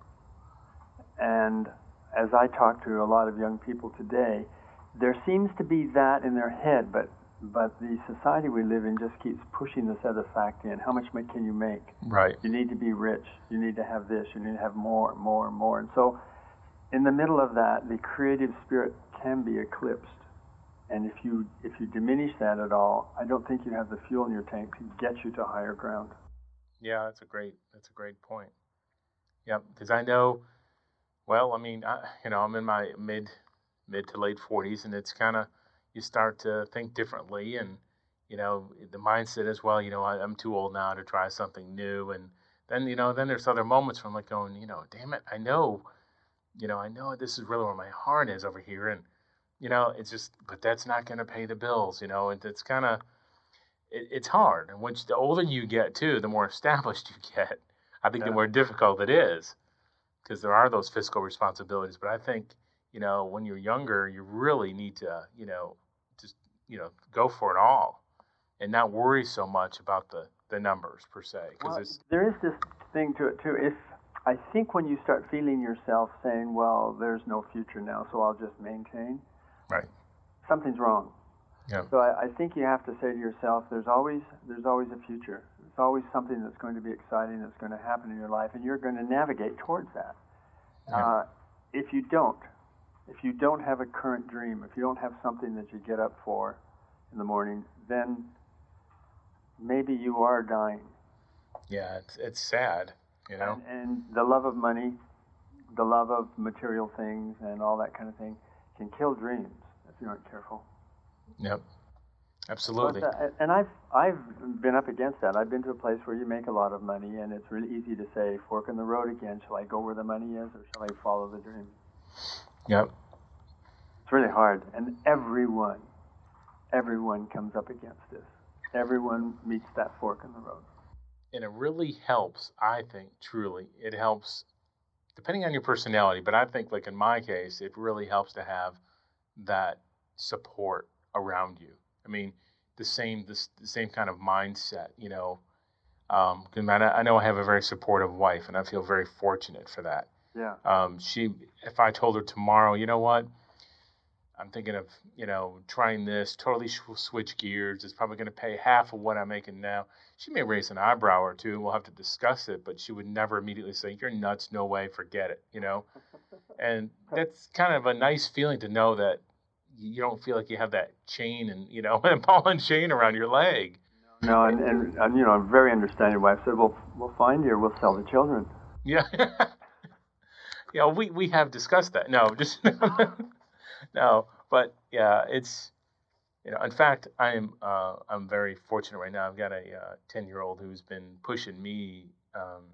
And as I talk to a lot of young people today, there seems to be that in their head, but but the society we live in just keeps pushing this other fact in. How much money can you make? Right. You need to be rich. You need to have this. You need to have more, more, and more. And so in the middle of that, the creative spirit can be eclipsed. And if you if you diminish that at all, I don't think you have the fuel in your tank to get you to higher ground. Yeah, that's a great that's a great point. Yeah, because I know. Well, I mean, I, you know, I'm in my mid mid to late forties, and it's kind of you start to think differently, and you know, the mindset is, well, you know, I, I'm too old now to try something new, and then you know, then there's other moments where I'm like going, you know, damn it, I know, you know, I know this is really where my heart is over here, and you know, it's just, but that's not going to pay the bills, you know, and it's kind of, it, it's hard, and once the older you get too, the more established you get, I think Yeah. the more difficult it is. Because there are those fiscal responsibilities. But I think, you know, when you're younger, you really need to, you know, just, you know, go for it all and not worry so much about the, the numbers per se. Because Well, it's, there is this thing to it too. If I think when you start feeling yourself saying, well, there's no future now, so I'll just maintain, right. something's wrong. Yeah. So I, I think you have to say to yourself, there's always there's always a future. There's always something that's going to be exciting that's going to happen in your life, and you're going to navigate towards that. Yeah. Uh, if you don't, if you don't have a current dream, if you don't have something that you get up for in the morning, then maybe you are dying. Yeah, it's, it's sad, you know. And, and the love of money, the love of material things, and all that kind of thing can kill dreams if you aren't careful. Yep. Absolutely. But, uh, and I've I've been up against that. I've been to a place where you make a lot of money, and it's really easy to say, fork in the road again. Shall I go where the money is, or shall I follow the dream? Yep. It's really hard, and everyone, everyone comes up against this. Everyone meets that fork in the road. And it really helps, I think, truly. It helps, depending on your personality, but I think, like in my case, it really helps to have that support around you. I mean, the same this, the same kind of mindset, you know. Um, 'cause I I know I have a very supportive wife, and I feel very fortunate for that. Yeah. Um, she, if I told her tomorrow, you know what, I'm thinking of, you know, trying this, totally sh- switch gears. It's probably going to pay half of what I'm making now. She may raise an eyebrow or two. We'll have to discuss it, but she would never immediately say, "You're nuts. No way. Forget it." You know, and that's kind of a nice feeling to know that you don't feel like you have that chain and, you know, a ball and chain around your leg. No, and, and, and you know, a very understanding wife said, "Well, we'll find you. We'll sell the children." Yeah. Yeah, we, we have discussed that. No, just no, but yeah, it's, you know, in fact, I'm uh, I'm very fortunate right now. I've got a uh, ten year old who's been pushing me um,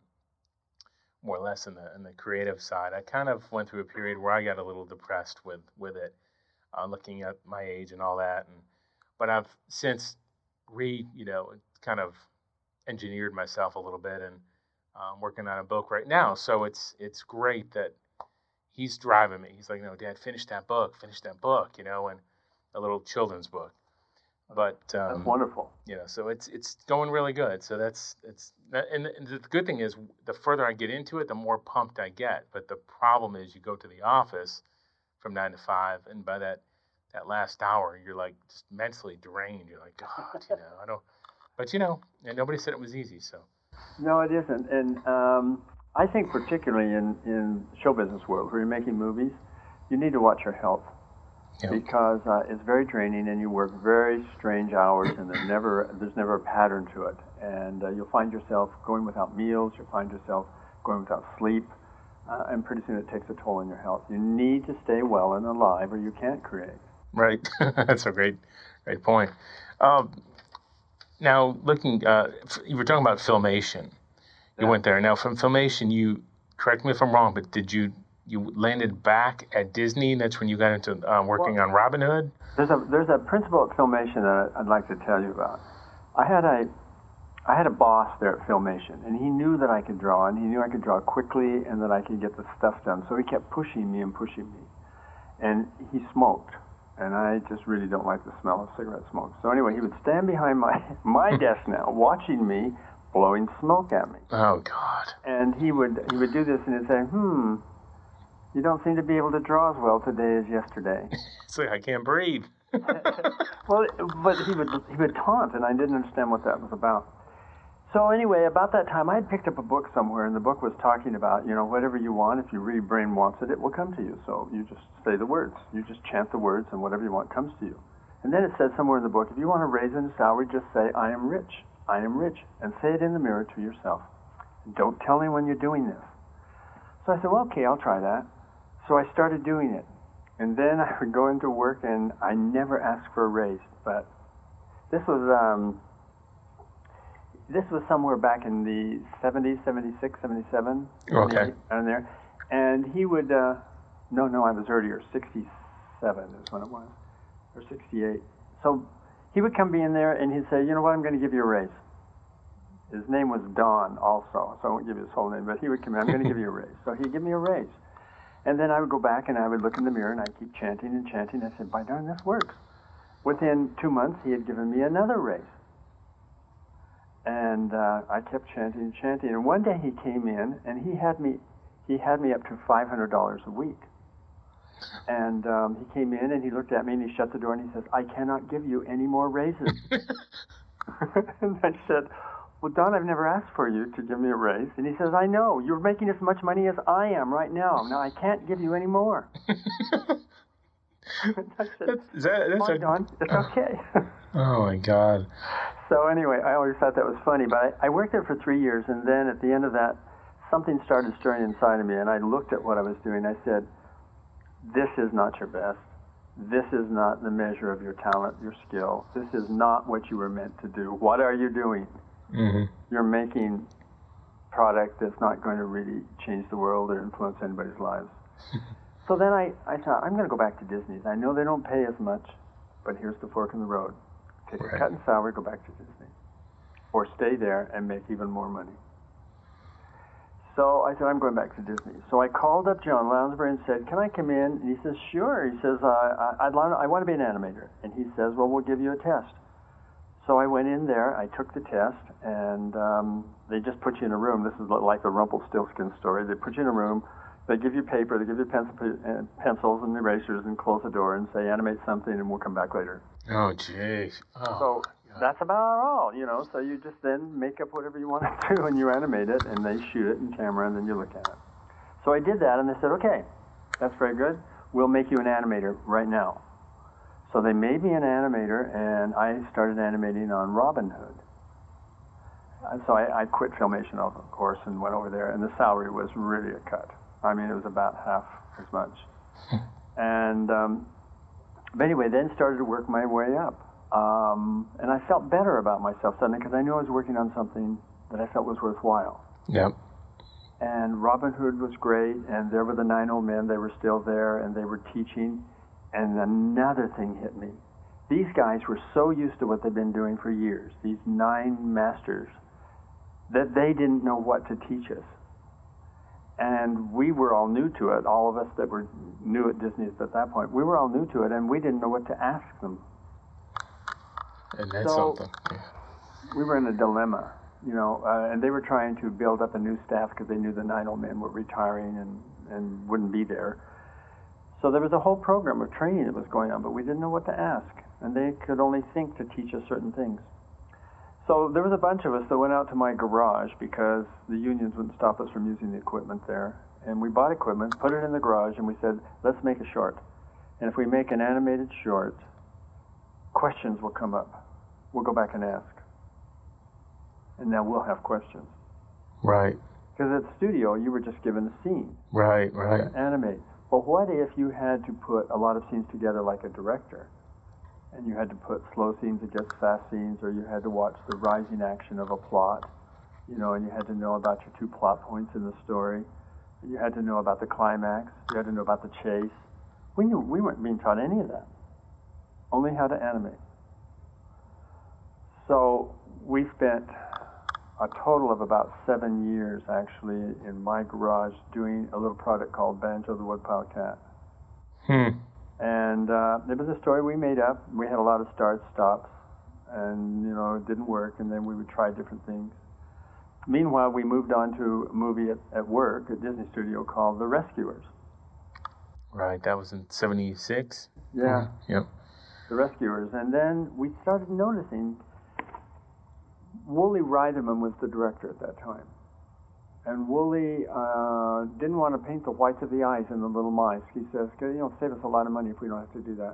more or less in the in the creative side. I kind of went through a period where I got a little depressed with with it, uh, looking at my age and all that, and but I've since re you know kind of engineered myself a little bit, and I'm working on a book right now. So it's it's great that he's driving me. He's like, "No, Dad, finish that book, finish that book," you know, and a little children's book. But um, That's wonderful. you know, so it's it's going really good. So that's it's and the, and the good thing is, the further I get into it, the more pumped I get. But the problem is, you go to the office from nine to five, and by that that last hour, you're like just mentally drained. You're like, God, you know, I don't. But you know, and nobody said it was easy. So No, it isn't. And um, I think particularly in, in show business world, where you're making movies, you need to watch your health. yeah. Because uh, it's very draining, and you work very strange hours, and there's never there's never a pattern to it. And uh, you'll find yourself going without meals. You'll find yourself going without sleep, uh, and pretty soon it takes a toll on your health. You need to stay well and alive, or you can't create. Right. That's a great, great point. Um, now, looking, uh, f- you were talking about Filmation. You Yeah. went there. Now, from Filmation, you, correct me if I'm wrong, but did you, you landed back at Disney? That's when you got into uh, working Well, on Robin Hood? There's a there's a principle at Filmation that I'd like to tell you about. I had a I had a boss there at Filmation, and he knew that I could draw, and he knew I could draw quickly, and that I could get the stuff done. So he kept pushing me and pushing me, and he smoked, and I just really don't like the smell of cigarette smoke. So anyway, he would stand behind my my desk now, watching me, blowing smoke at me, Oh, God. and he would he would do this, and he'd say, "Hmm, you don't seem to be able to draw as well today as yesterday." It's like, I can't breathe. Well, but he would he would taunt, and I didn't understand what that was about. So anyway, about that time, I had picked up a book somewhere, and the book was talking about, you know, whatever you want, if your really brain wants it, it will come to you. So you just say the words. You just chant the words, and whatever you want comes to you. And then it says somewhere in the book, if you want to raise in salary, just say, "I am rich. I am rich," and say it in the mirror to yourself. Don't tell anyone you're doing this. So I said, well, okay, I'll try that. So I started doing it. And then I would go into work, and I never asked for a raise. But this was um, this was somewhere back in the seventies, seventy-six, seventy-seven. Okay. Down there. And he would, uh, no, no, I was earlier, sixty-seven is when it was, or sixty-eight. So he would come be in there, and he'd say, you know what, I'm going to give you a raise. His name was Don also, so I won't give you his whole name, but he would come in, I'm going to give you a raise. So he'd give me a raise. And then I would go back, and I would look in the mirror, and I'd keep chanting and chanting. I said, by darn, this works. Within two months, he had given me another raise. And uh, I kept chanting and chanting. And one day he came in, and he had me he had me up to five hundred dollars a week. And um, he came in, and he looked at me, and he shut the door, and he says, I cannot give you any more raises. And I said, well, Don, I've never asked for you to give me a raise. And he says, I know. You're making as much money as I am right now. Now, I can't give you any more. I said, That's, is that, that's fine, a, Don. It's okay. oh, my God. So anyway, I always thought that was funny. But I, I worked there for three years. And then at the end of that, something started stirring inside of me. And I looked at what I was doing. I said, this is not your best. this is not the measure of your talent, your skill. This is not what you were meant to do. What are you doing? Mm-hmm. You're making product that's not going to really change the world or influence anybody's lives. So then I, I thought, I'm going to go back to Disney's. I know they don't pay as much, but here's the fork in the road. Take Right. a cut in salary, go back to Disney. Or stay there and make even more money. So I said, I'm going back to Disney. So I called up John Lounsbury and said, can I come in? And he says, sure. He says, uh, I, I'd want, I want to be an animator. And he says, well, we'll give you a test. So I went in there, I took the test, and um, they just put you in a room. This is like the Rumpelstiltskin story. They put you in a room, they give you paper, they give you pencil, uh, pencils and erasers, and close the door and say, animate something, and we'll come back later. Oh, jeez. Oh, So that's about all, you know. So you just then make up whatever you want to do, and you animate it, and they shoot it in camera, and then you look at it. So I did that, and they said, okay, that's very good. We'll make you an animator right now. So they made me an animator, and I started animating on Robin Hood. And so I, I quit Filmation, of course, and went over there, and the salary was really a cut. I mean, it was about half as much. and um, but anyway, then started to work my way up. Um, and I felt better about myself suddenly because I knew I was working on something that I felt was worthwhile. Yep. And Robin Hood was great, and there were the nine old men. They were still there, and they were teaching. And another thing hit me. These guys were so used to what they've been doing for years, these nine masters, that they didn't know what to teach us. And we were all new to it, all of us that were new at Disney at that point. We were all new to it, and we didn't know what to ask them. And that's So, something. Yeah. We were in a dilemma, you know, uh, and they were trying to build up a new staff because they knew the nine old men were retiring and, and wouldn't be there. So there was a whole program of training that was going on, but we didn't know what to ask, and they could only think to teach us certain things. So there was a bunch of us that went out to my garage because the unions wouldn't stop us from using the equipment there, and we bought equipment, put it in the garage, and we said, let's make a short. And if we make an animated short, questions will come up. We'll go back and ask. And now we'll have questions. Right. Because at the studio, you were just given a scene. Right, right. To animate. But what if you had to put a lot of scenes together like a director? And you had to put slow scenes against fast scenes, or you had to watch the rising action of a plot, you know, and you had to know about your two plot points in the story. You had to know about the climax. You had to know about the chase. We knew we weren't being taught any of that. Only how to animate. So we spent a total of about seven years actually in my garage doing a little product called Banjo the Woodpile Cat. Hmm. And uh, it was a story we made up. We had a lot of starts, stops, and you know it didn't work. And then we would try different things. Meanwhile, we moved on to a movie at, at work at Disney Studio called The Rescuers. Right. That was in seventy-six. Yeah. Yep. The Rescuers. And then we started noticing Wooly Reitherman was the director at that time. And Wooly uh, didn't want to paint the whites of the eyes in the little mice. He says, you know, save us a lot of money if we don't have to do that.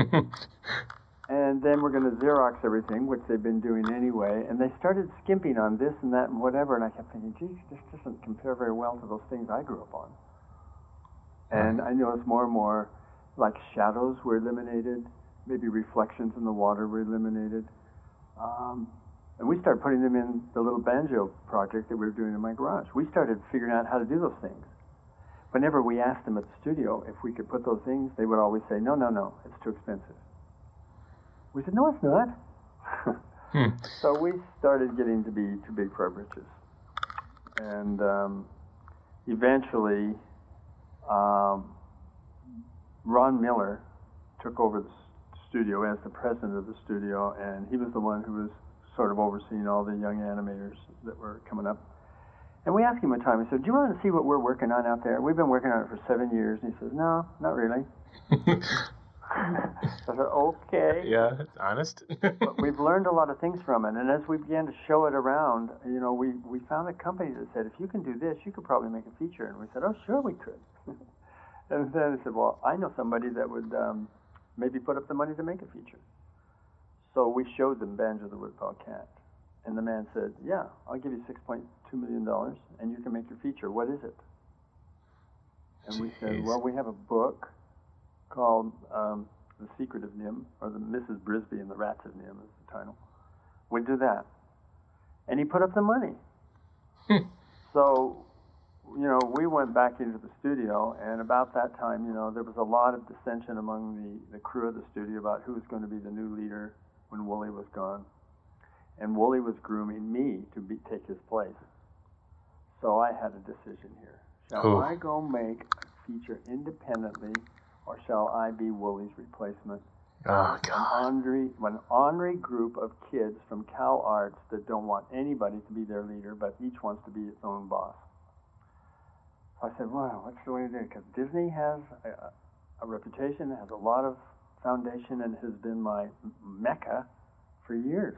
And then we're going to Xerox everything, which they've been doing anyway. And they started skimping on this and that and whatever. And I kept thinking, geez, this doesn't compare very well to those things I grew up on. And I noticed more and more, like shadows were eliminated, maybe reflections in the water were eliminated. Um, and we started putting them in the little banjo project that we were doing in my garage. We started figuring out how to do those things. Whenever we asked them at the studio if we could put those things, they would always say, no, no, no, it's too expensive. We said, no, it's not. Hmm. So we started getting to be too big for our britches. And um, eventually, um, Ron Miller took over the studio as the president of the studio, and he was the one who was sort of overseeing all the young animators that were coming up. And we asked him one time, we said, do you want to see what we're working on out there? We've been working on it for seven years. And he says, no, not really. I said, okay. Yeah, it's honest. But we've learned a lot of things from it. And as we began to show it around, you know, we, we found a company that said, if you can do this, you could probably make a feature. And we said, oh, sure we could. And then he said, well, I know somebody that would um, maybe put up the money to make a feature. So we showed them Banjo the Woodpile Cat. And the man said, yeah, I'll give you six point two million dollars, and you can make your feature. What is it? And we said, Jeez. well, we have a book called um, The Secret of Nim, or the Missus Brisby and the Rats of Nim is the title, would do that. And he put up the money. So, you know, we went back into the studio, and about that time, you know, there was a lot of dissension among the, the crew of the studio about who was going to be the new leader when Wooly was gone. And Wooly was grooming me to be, take his place. So I had a decision here. Shall Ooh. I go make a feature independently, or shall I be Wooly's replacement? Oh, An God. ornery, an ornery group of kids from Cal Arts that don't want anybody to be their leader, but each wants to be its own boss. So I said, well, what's the way to do it? Because Disney has a, a reputation, has a lot of foundation, and has been my mecca for years.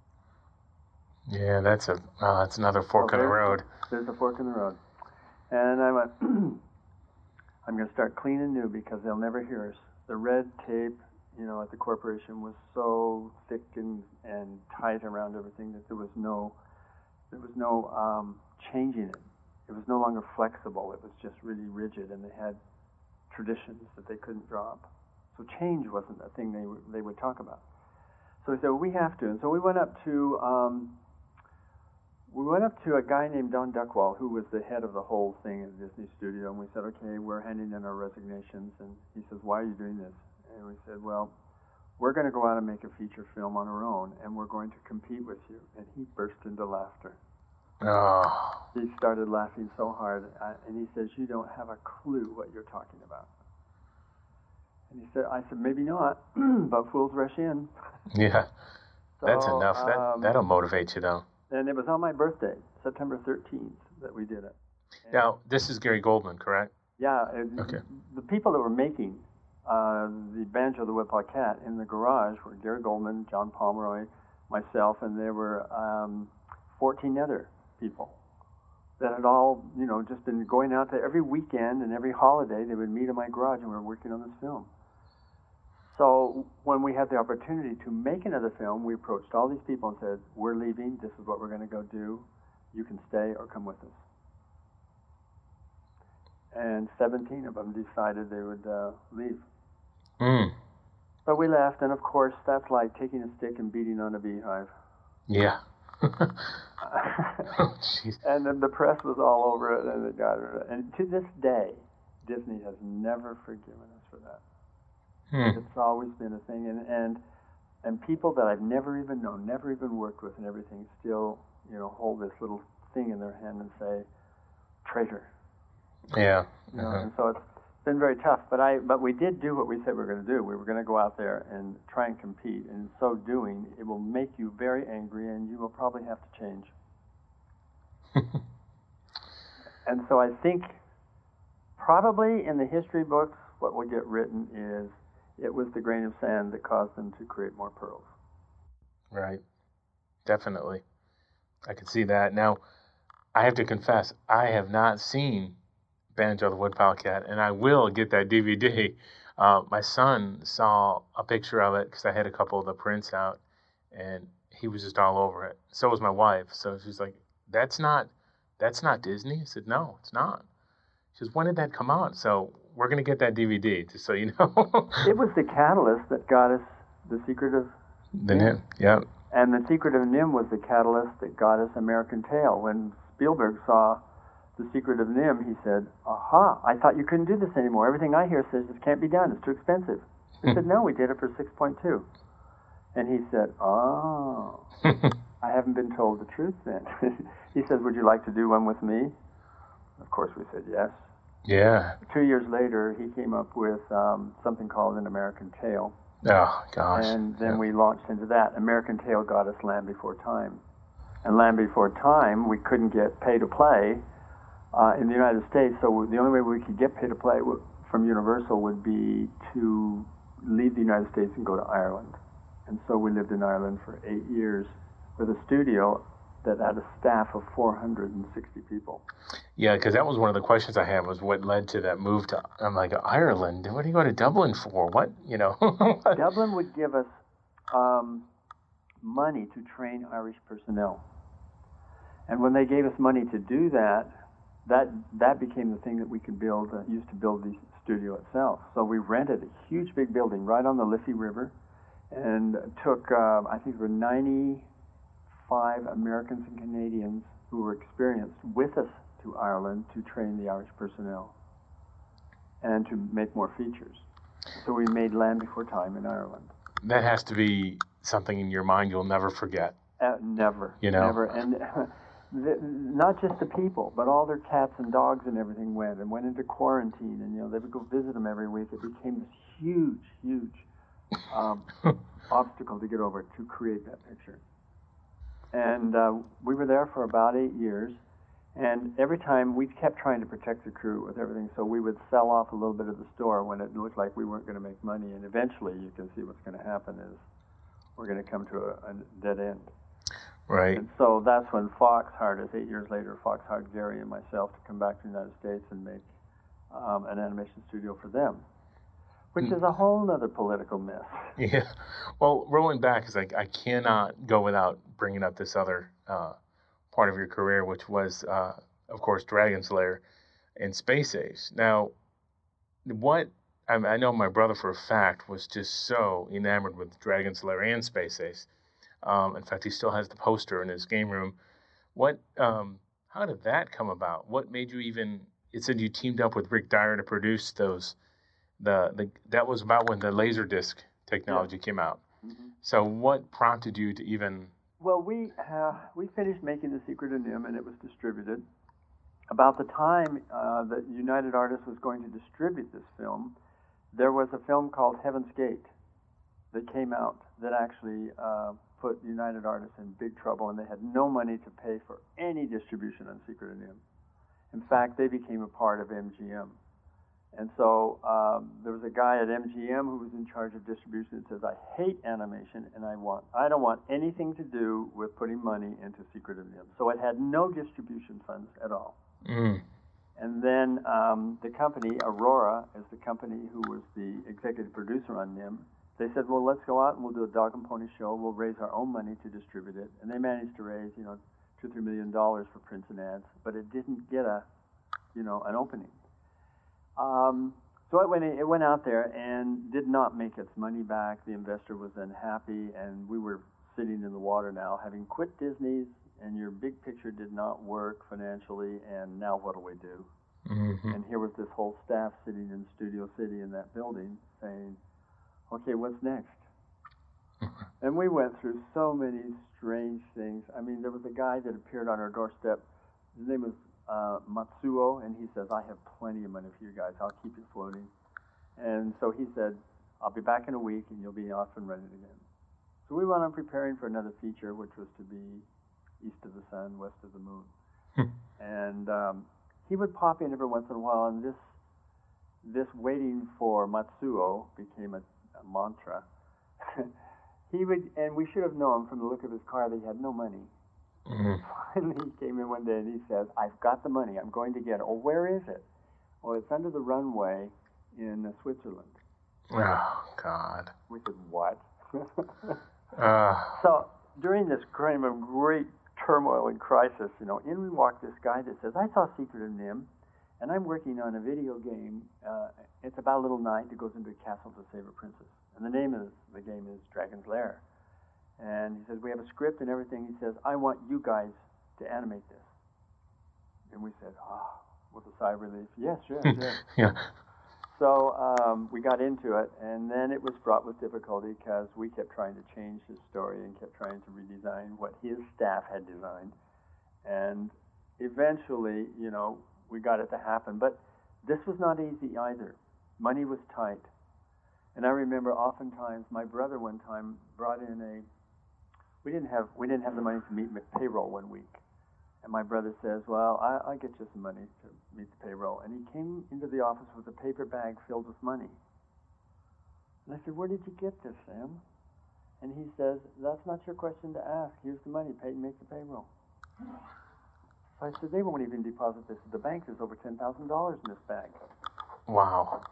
Yeah, that's a oh, that's another fork So in the there- road. There's a fork in the road. And I went, I'm going to start clean and new because they'll never hear us. The red tape, you know, at the corporation was so thick and, and tight around everything that there was no, there was no um, changing it. It was no longer flexible. It was just really rigid, and they had traditions that they couldn't drop. So change wasn't a thing they w- they would talk about. So we said, well, we have to. And so we went up to um, we went up to a guy named Don Duckwall, who was the head of the whole thing at Disney Studio, and we said, okay, we're handing in our resignations. And he says, why are you doing this? And we said, well, we're going to go out and make a feature film on our own, and we're going to compete with you. And he burst into laughter. Oh, He started laughing so hard, uh, and he says, you don't have a clue what you're talking about. And he said, I said, maybe not, but fools rush in. yeah. That's So, enough. That um, that'll motivate you, though. And it was on my birthday, September thirteenth, that we did it. And Now, this is Gary Goldman, correct? yeah, and Okay. the people that were making uh, the Banjo the Woodpaw Cat in the garage were Gary Goldman, John Pomeroy, myself, and there were um, fourteen other people that had all, you know, just been going out there every weekend and every holiday. They would meet in my garage, and we were working on this film. So when we had the opportunity to make another film, we approached all these people and said, we're leaving, this is what we're going to go do, you can stay or come with us. And seventeen of them decided they would uh, leave. Mm. So we left, and of course, that's like taking a stick and beating on a beehive. Yeah. Oh, jeez. And then the press was all over it, and it got and to this day, Disney has never forgiven us for that. Hmm. It's always been a thing, and, and and people that I've never even known, never even worked with, and everything, still, you know, hold this little thing in their hand and say, "Traitor." Yeah. You know, Uh-huh. and so it's been very tough. But I, but we did do what we said we were going to do. We were going to go out there and try and compete. And in so doing, it will make you very angry, and you will probably have to change. And so I think probably in the history books, what will get written is it was the grain of sand that caused them to create more pearls. Right. Definitely. I can see that. Now, I have to confess, I have not seen Banjo the Woodpile Cat, and I will get that D V D. Uh, my son saw a picture of it because I had a couple of the prints out, and he was just all over it. So was my wife. So she's like, "That's not, that's not Disney." I said, "No, it's not." She says, "When did that come out?" So we're gonna get that D V D, just so you know. It was the catalyst that got us The Secret of the Nim. Yeah. And The Secret of Nim was the catalyst that got us American Tail. When Spielberg saw The Secret of Nim, he said, aha, I thought you couldn't do this anymore. Everything I hear says this can't be done. It's too expensive. We said, no, we did it for six point two. And he said, oh, I haven't been told the truth then. He said, would you like to do one with me? Of course, we said yes. Yeah. Two years later, he came up with um, something called An American Tail. Oh, gosh. And then Yeah. we launched into that. American Tail got us Land Before Time. And Land Before Time, we couldn't get pay to play uh, in the United States, so the only way we could get pay to play w- from Universal would be to leave the United States and go to Ireland. And so we lived in Ireland for eight years with a studio that had a staff of four hundred sixty people. Yeah, because that was one of the questions I had was what led to that move to, I'm like, Ireland? What do you go to Dublin for? What, you know? Dublin would give us um, money to train Irish personnel. And when they gave us money to do that, that that became the thing that we could build, uh, use to build these studio itself. So we rented a huge big building right on the Liffey River, and took uh, I think there were ninety-five Americans and Canadians who were experienced with us to Ireland to train the Irish personnel and to make more features. So we made Land Before Time in Ireland. That has to be something in your mind you'll never forget. Uh, never, You know? never. And the, not just the people, but all their cats and dogs and everything went and went into quarantine. And you know, they would go visit them every week. It became this huge, huge um, obstacle to get over to create that picture. And uh, we were there for about eight years. And every time we kept trying to protect the crew with everything, so we would sell off a little bit of the store when it looked like we weren't going to make money. And eventually, you can see what's going to happen is we're going to come to a, a dead end. Right. And so that's when Fox hired us. Eight years later, Fox hired Gary and myself to come back to the United States and make um, an animation studio for them, which is a whole other political mess. Yeah. Well, rolling back, is like I cannot go without bringing up this other uh, part of your career, which was, uh, of course, Dragon's Lair and Space Ace. Now, what I, I know my brother for a fact was just so enamored with Dragon's Lair and Space Ace. Um, in fact, he still has the poster in his game room. What? Um, how did that come about? What made you even? It said you teamed up with Rick Dyer to produce those. The, the that was about when the Laserdisc technology yeah. came out. Mm-hmm. So what prompted you to even? Well, we uh, we finished making The Secret of Nim, and it was distributed. About the time uh, that United Artists was going to distribute this film, there was a film called Heaven's Gate that came out that actually uh, put United Artists in big trouble, and they had no money to pay for any distribution on Secret of Nim. In fact, they became a part of M G M. And so um, there was a guy at M G M who was in charge of distribution and says, I hate animation, and I want I don't want anything to do with putting money into Secret of Nim. So it had no distribution funds at all. Mm. And then um, the company, Aurora, is the company who was the executive producer on Nim. They said, well, let's go out and we'll do a dog and pony show. We'll raise our own money to distribute it. And they managed to raise, you know, two, three million dollars for prints and ads, but it didn't get a, you know, an opening. Um, so it went, it went out there and did not make its money back. The investor was unhappy, and we were sitting in the water now, having quit Disney's, and your big picture did not work financially, and now what do we do? Mm-hmm. And here was this whole staff sitting in Studio City in that building saying, okay, what's next? And we went through so many strange things. I mean, there was a guy that appeared on our doorstep. His name was uh, Matsuo, and he says, I have plenty of money for you guys. I'll keep you floating. And so he said, I'll be back in a week, and you'll be off and running again. So we went on preparing for another feature, which was to be East of the Sun, West of the Moon. And um, he would pop in every once in a while, and this this waiting for Matsuo became a, a mantra. He would, and we should have known from the look of his car that he had no money. Mm-hmm. Finally, he came in one day and he says, I've got the money. I'm going to get it. Oh, where is it? Well, it's under the runway in uh, Switzerland. Oh, God. We said, what? uh. So during this time of great turmoil and crisis, you know, in walked this guy that says, I saw Secret of Nim, and I'm working on a video game. Uh, it's about a little knight that goes into a castle to save a princess. And the name of the game is Dragon's Lair. And he says, we have a script and everything. He says, I want you guys to animate this. And we said, oh, with a sigh of relief, yes, yes, yes. Yeah. So um, we got into it, and then it was fraught with difficulty because we kept trying to change his story and kept trying to redesign what his staff had designed. And eventually, you know, we got it to happen. But this was not easy either. Money was tight. And I remember oftentimes my brother one time brought in a, we didn't have we didn't have the money to meet payroll one week. And my brother says, well, I, I'll get you some money to meet the payroll. And he came into the office with a paper bag filled with money. And I said, where did you get this, Sam? And he says, that's not your question to ask. Here's the money, pay and make the payroll. So I said, they won't even deposit this at the bank. There's over ten thousand dollars in this bag. Wow.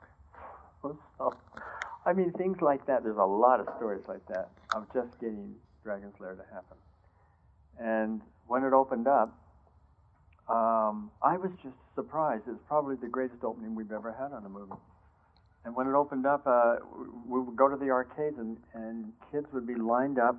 So, I mean, things like that. There's a lot of stories like that of just getting Dragon's Lair to happen. And when it opened up, um, I was just surprised. It's probably the greatest opening we've ever had on a movie. And when it opened up, uh, we would go to the arcades, and, and kids would be lined up,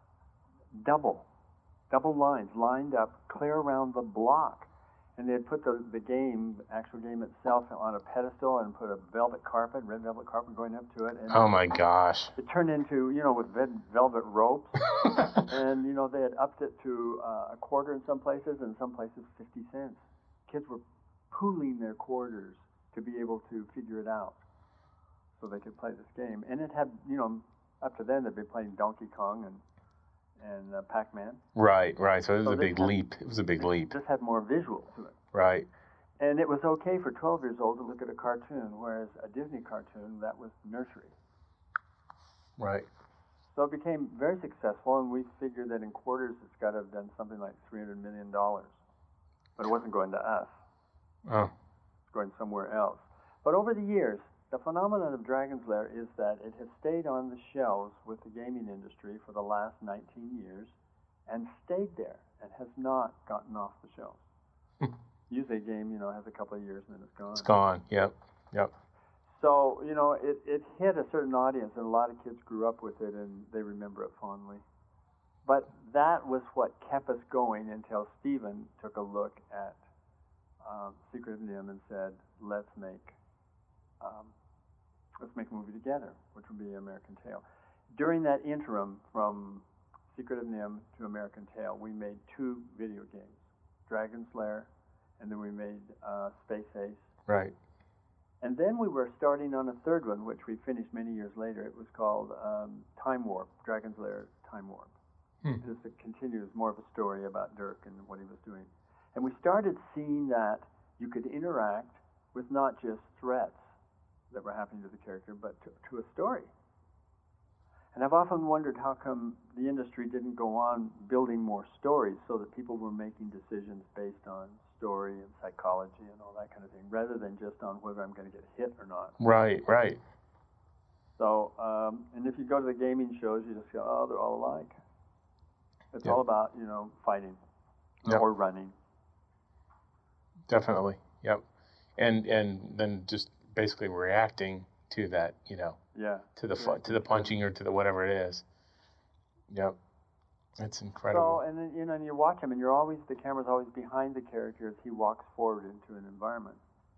double, double lines, lined up clear around the block. And they'd put the, the game, actual game itself, on a pedestal and put a velvet carpet, red velvet carpet going up to it. And Oh my gosh. it turned into, you know, with red velvet ropes. And, you know, they had upped it to uh, a quarter in some places, and some places fifty cents. Kids were pooling their quarters to be able to figure it out so they could play this game. And it had, you know, up to then they'd been playing Donkey Kong and and uh, Pac-Man. Right, right. So it was So a this big had- leap. It was a big leap. This had more visual to it. Right. And it was okay for twelve years old to look at a cartoon, whereas a Disney cartoon, that was nursery. Right. So it became very successful, and we figured that in quarters it's got to have done something like three hundred million dollars. But it wasn't going to us. Oh. It's going somewhere else. But over the years, the phenomenon of Dragon's Lair is that it has stayed on the shelves with the gaming industry for the last nineteen years and stayed there and has not gotten off the shelves. Usually a game, you know, has a couple of years and then it's gone. It's gone. Yep. Yep. So, you know, it, it hit a certain audience, and a lot of kids grew up with it, and they remember it fondly. But that was what kept us going until Steven took a look at um, Secret of Nim and said, let's make um, let's make a movie together, which would be American Tail. During that interim from Secret of Nim to American Tail, we made two video games, Dragon's Lair, and then we made uh, Space Ace. Right. And then we were starting on a third one, which we finished many years later. It was called um, Time Warp, Dragon's Lair Time Warp. Hmm. Just it continues more of a story about Dirk and what he was doing. And we started seeing that you could interact with not just threats that were happening to the character, but to, to a story. And I've often wondered how come the industry didn't go on building more stories so that people were making decisions based on story and psychology and all that kind of thing, rather than just on whether I'm going to get hit or not. Right, right. So, um, and if you go to the gaming shows, you just go, oh, they're all alike. It's Yep. all about, you know, fighting Yep. or running. Definitely. Yep. And and then just basically reacting to that, you know, Yeah. to the fu- to the punching or to the whatever it is. Yep. That's incredible. So, and then, you know, and you watch him, and you're always, the camera's always behind the character as he walks forward into an environment.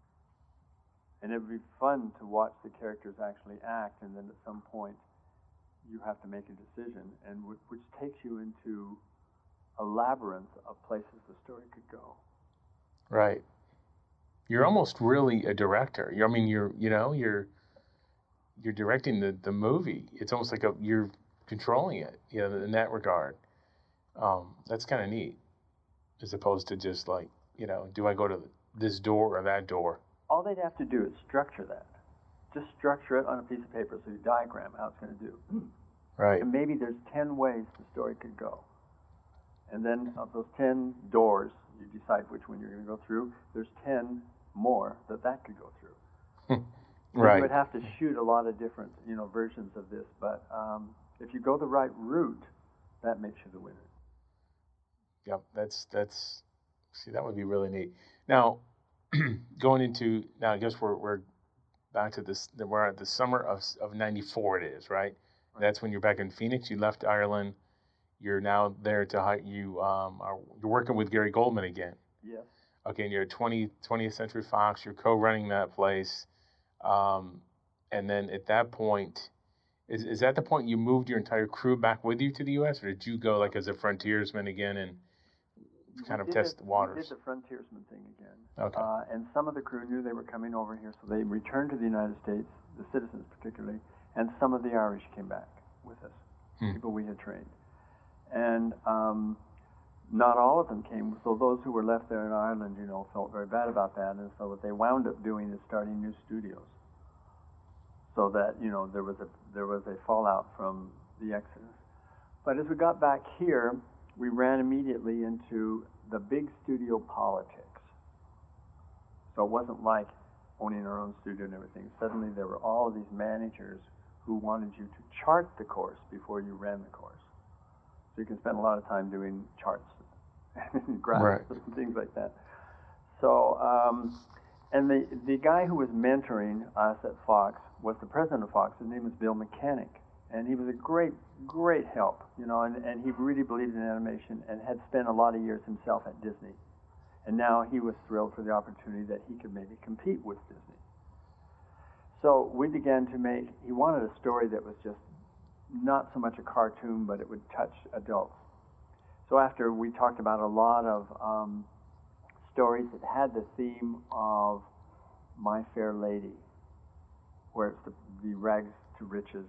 And it would be fun to watch the characters actually act, and then at some point you have to make a decision, and w- which takes you into a labyrinth of places the story could go. Right. You're almost really a director. You're, I mean, you're, you know, you're, you're directing the, the movie. It's almost like a, you're controlling it, you know, in that regard. Um, that's kind of neat, as opposed to just like, you know, do I go to this door or that door? All they'd have to do is structure that. Just structure it on a piece of paper so you diagram how it's going to do. Right. And maybe there's ten ways the story could go. And then of those ten doors, you decide which one you're going to go through. There's ten more that that could go through. So Right. you would have to shoot a lot of different, you know, versions of this. But um, if you go the right route, that makes you the winner. Yep. That's, that's, see, that would be really neat. Now, going into, now I guess we're, we're back to this, we're at the summer of, of ninety-four it is, right? That's when you're back in Phoenix. You left Ireland. You're now there to hi- you um are you're working with Gary Goldman again. Yes. Okay, and you're at twentieth Century Fox. You're co-running that place, um, and then at that point, is is that the point you moved your entire crew back with you to the U S, or did you go like as a frontiersman again and kind We of did test the, the waters? We did the frontiersman thing again. Okay. Uh, and some of the crew knew they were coming over here, so they returned to the United States, the citizens particularly, and some of the Irish came back with us, Hmm. people we had trained. And um, not all of them came, so those who were left there in Ireland, you know, felt very bad about that, and so what they wound up doing is starting new studios, so that, you know, there was a there was a fallout from the exodus. But as we got back here, we ran immediately into the big studio politics. So it wasn't like owning our own studio and everything. Suddenly there were all of these managers who wanted you to chart the course before you ran the course. So you can spend a lot of time doing charts and graphs Right. and things like that. So, um, and the, the guy who was mentoring us at Fox was the president of Fox. His name was Bill Mechanic. And he was a great, great help, you know, and, and he really believed in animation and had spent a lot of years himself at Disney. And now he was thrilled for the opportunity that he could maybe compete with Disney. So we began to make, he wanted a story that was just not so much a cartoon, but it would touch adults. So after we talked about a lot of um, stories that had the theme of My Fair Lady, where it's the, the rags to riches,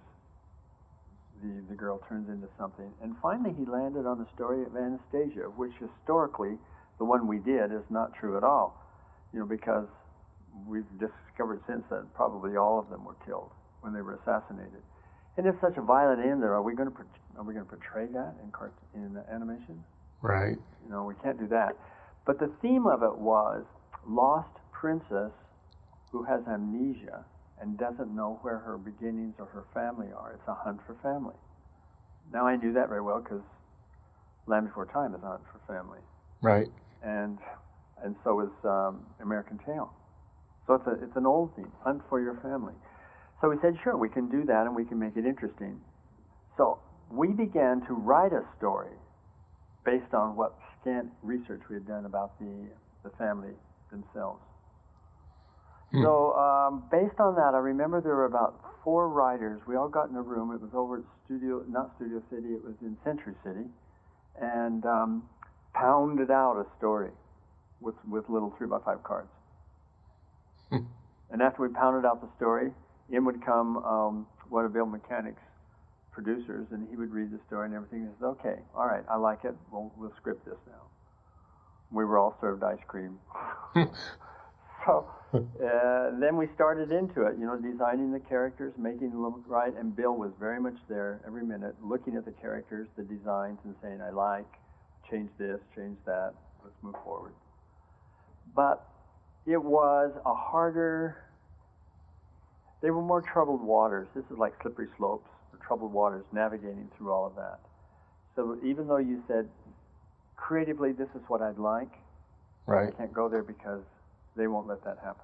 the, the girl turns into something. And finally he landed on the story of Anastasia, which historically, the one we did, is not true at all. You know, because we've discovered since then probably all of them were killed when they were assassinated. And if such a violent end there, are we going to are we going to portray that in cart in animation? Right. You know, we can't do that. But the theme of it was lost princess who has amnesia and doesn't know where her beginnings or her family are. It's a hunt for family. Now I knew that very well because Land Before Time is a hunt for family. Right. And and so is um, American Tail. So it's a it's an old theme, hunt for your family. So we said, sure, we can do that and we can make it interesting. So we began to write a story based on what scant research we had done about the the family themselves. Hmm. So um, based on that, I remember there were about four writers. We all got in a room. It was over at Studio, not Studio City, it was in Century City, and um, pounded out a story with with little three by five cards. Hmm. And after we pounded out the story, in would come um, one of Bill Mechanic's producers, and he would read the story and everything. He says, "Okay, all right, I like it. We'll we'll script this now." We were all served ice cream. So uh, then we started into it, you know, designing the characters, making them look right, and Bill was very much there every minute, looking at the characters, the designs, and saying, "I like, change this, change that, let's move forward." But it was a harder, they were more troubled waters. This is like Slippery Slopes, or troubled waters, navigating through all of that. So even though you said, creatively, this is what I'd like, right. I can't go there because they won't let that happen.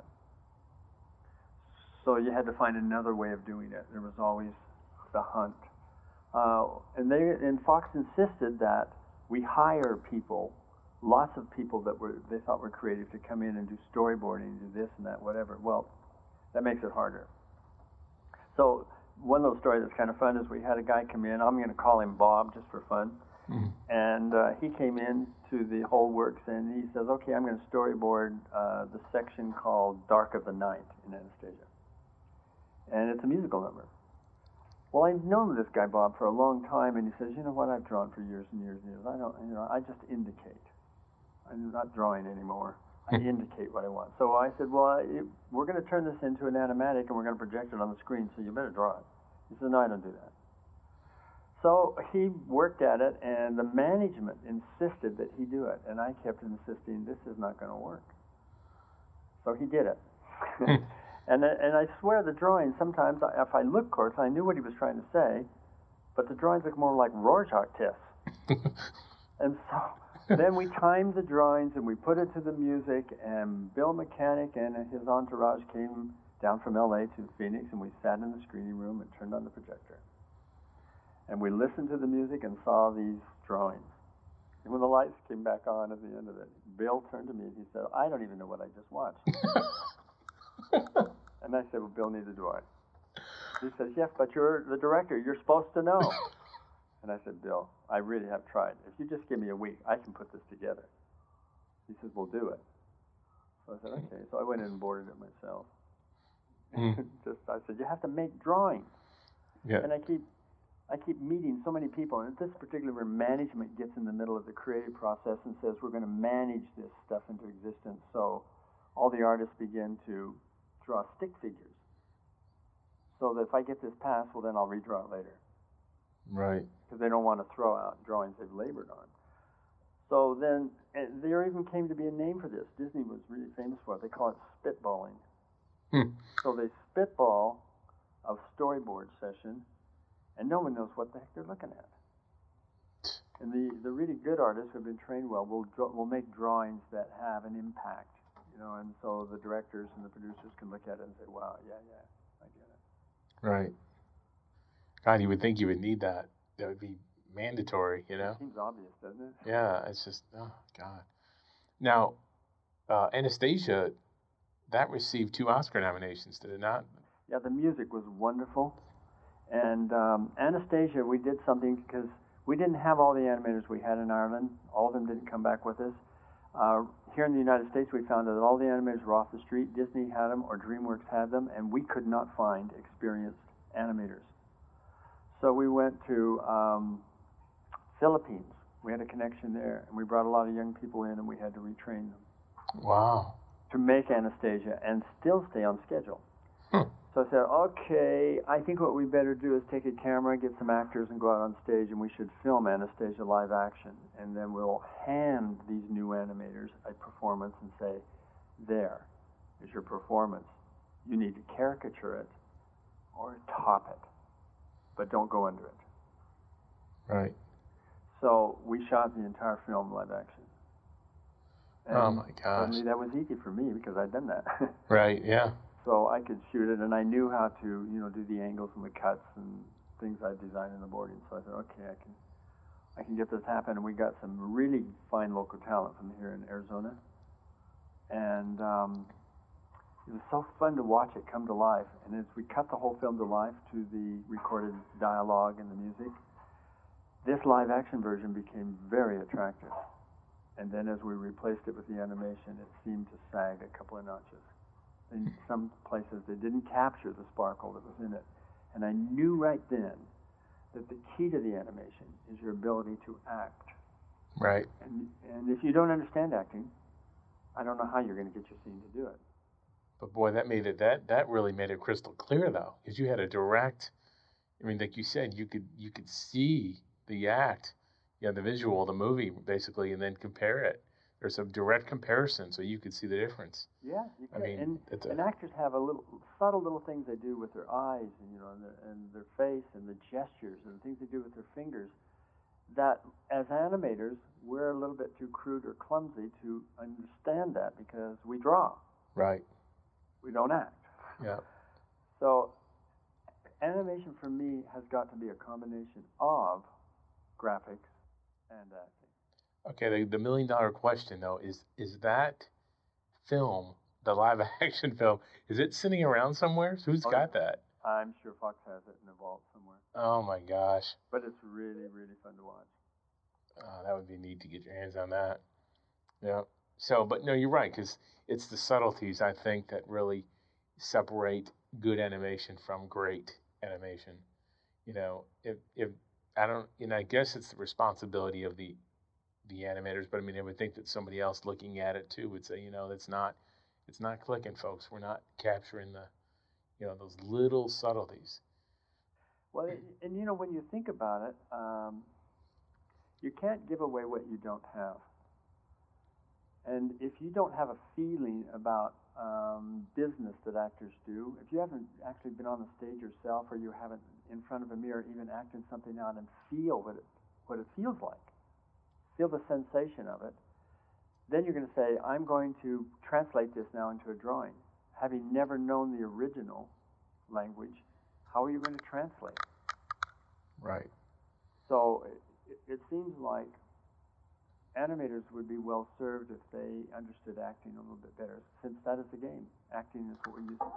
So you had to find another way of doing it. There was always the hunt. Uh, and they and Fox insisted that we hire people, lots of people that were they thought were creative, to come in and do storyboarding, do this and that, whatever. Well, that makes it harder. So one of those stories that's kind of fun is we had a guy come in. I'm going to call him Bob just for fun. Mm-hmm. And uh, he came in to the whole works and he says, "Okay, I'm going to storyboard uh, the section called Dark of the Night in Anastasia. And it's a musical number." Well, I've known this guy, Bob, for a long time, and he says, "You know what, I've drawn for years and years and years. I don't, you know, I just indicate. I'm not drawing anymore. I indicate what I want." So I said, "Well, it, we're going to turn this into an animatic and we're going to project it on the screen, so you better draw it." He said, "No, I don't do that." So he worked at it, and the management insisted that he do it, and I kept insisting, this is not going to work. So he did it. and and I swear the drawings, sometimes, if I look, of course, I knew what he was trying to say, but the drawings look more like Rorschach tests. And so then we timed the drawings, and we put it to the music, and Bill Mechanic and his entourage came down from L A to Phoenix, and we sat in the screening room and turned on the projector. And we listened to the music and saw these drawings. And when the lights came back on at the end of it, Bill turned to me and he said, "I don't even know what I just watched." And I said, "Well, Bill, neither do I." He says, "Yes, but you're the director. You're supposed to know." And I said, "Bill, I really have tried. If you just give me a week, I can put this together." He says, "Well, do it." So I said, "Okay." So I went in and boarded it myself. Mm. just I said, "You have to make drawings." Yeah. And I keep I keep meeting so many people, and at this particular where management gets in the middle of the creative process and says, we're going to manage this stuff into existence. So all the artists begin to draw stick figures. So that if I get this passed, well, then I'll redraw it later. Right. Because they don't want to throw out drawings they've labored on. So then, and there even came to be a name for this. Disney was really famous for it. They call it spitballing. Hmm. So they spitball a storyboard session, and no one knows what the heck they're looking at. And the, the really good artists who have been trained well will draw, will make drawings that have an impact You know, and so the directors and the producers can look at it and say, wow, yeah, yeah, I get it. Right. God, you would think you would need that. That would be mandatory, you know? It seems obvious, doesn't it? Yeah, it's just, oh, God. Now, uh, Anastasia, that received two Oscar nominations, did it not? Yeah, the music was wonderful. And um, Anastasia, we did something because we didn't have all the animators we had in Ireland. All of them didn't come back with us. Uh, here in the United States, we found that all the animators were off the street. Disney had them or DreamWorks had them, and we could not find experienced animators. So we went to um, Philippines. We had a connection there, and we brought a lot of young people in, and we had to retrain them. Wow. To make Anastasia and still stay on schedule. Hmm. So I said, okay, I think what we better do is take a camera, get some actors, and go out on stage, and we should film Anastasia live action. And then we'll hand these new animators a performance and say, there is your performance. You need to caricature it or top it, but don't go under it. Right. So we shot the entire film live action. And oh, my gosh. Suddenly that was easy for me because I'd done that. Right, yeah. So I could shoot it, and I knew how to, you know, do the angles and the cuts and things I designed in the boarding. So I said, okay, I can, I can get this happen. And we got some really fine local talent from here in Arizona, and um, it was so fun to watch it come to life. And as we cut the whole film to life to the recorded dialogue and the music, this live action version became very attractive. And then as we replaced it with the animation, it seemed to sag a couple of notches. In some places, they didn't capture the sparkle that was in it. And I knew right then that the key to the animation is your ability to act. Right. And, and if you don't understand acting, I don't know how you're going to get your scene to do it. But boy, that made it, that, that really made it crystal clear, though, because you had a direct, I mean, like you said, you could, you could see the act, you know, the visual, the movie, basically, and then compare it. There's a direct comparison, so you could see the difference. Yeah, you can. I mean, and, it's a, and actors have a little subtle little things they do with their eyes, and you know, and their, and their face, and the gestures, and the things they do with their fingers. That as animators, we're a little bit too crude or clumsy to understand that because we draw. Right. We don't act. Yeah. So, animation for me has got to be a combination of graphics and acting. Okay, the, the million dollar question, though, is is that film, the live action film, is it sitting around somewhere? Who's Oh, got that? I'm sure Fox has it in a vault somewhere. Oh, my gosh. But it's really, really fun to watch. Oh, that would be neat to get your hands on that. Yeah. So, but no, you're right, because it's the subtleties, I think, that really separate good animation from great animation. You know, if, if I don't, you know, I guess it's the responsibility of the the animators, but I mean, I would think that somebody else looking at it too would say, you know, that's not, it's not clicking, folks. We're not capturing the, you know, those little subtleties. Well, and you know, when you think about it, um, you can't give away what you don't have. And if you don't have a feeling about um, business that actors do, if you haven't actually been on the stage yourself, or you haven't in front of a mirror even acted something out and feel what it, what it feels like, feel the sensation of it, then you're going to say, I'm going to translate this now into a drawing. Having never known the original language, how are you going to translate? Right. So it, it seems like animators would be well served if they understood acting a little bit better, since that is the game. Acting is what we use.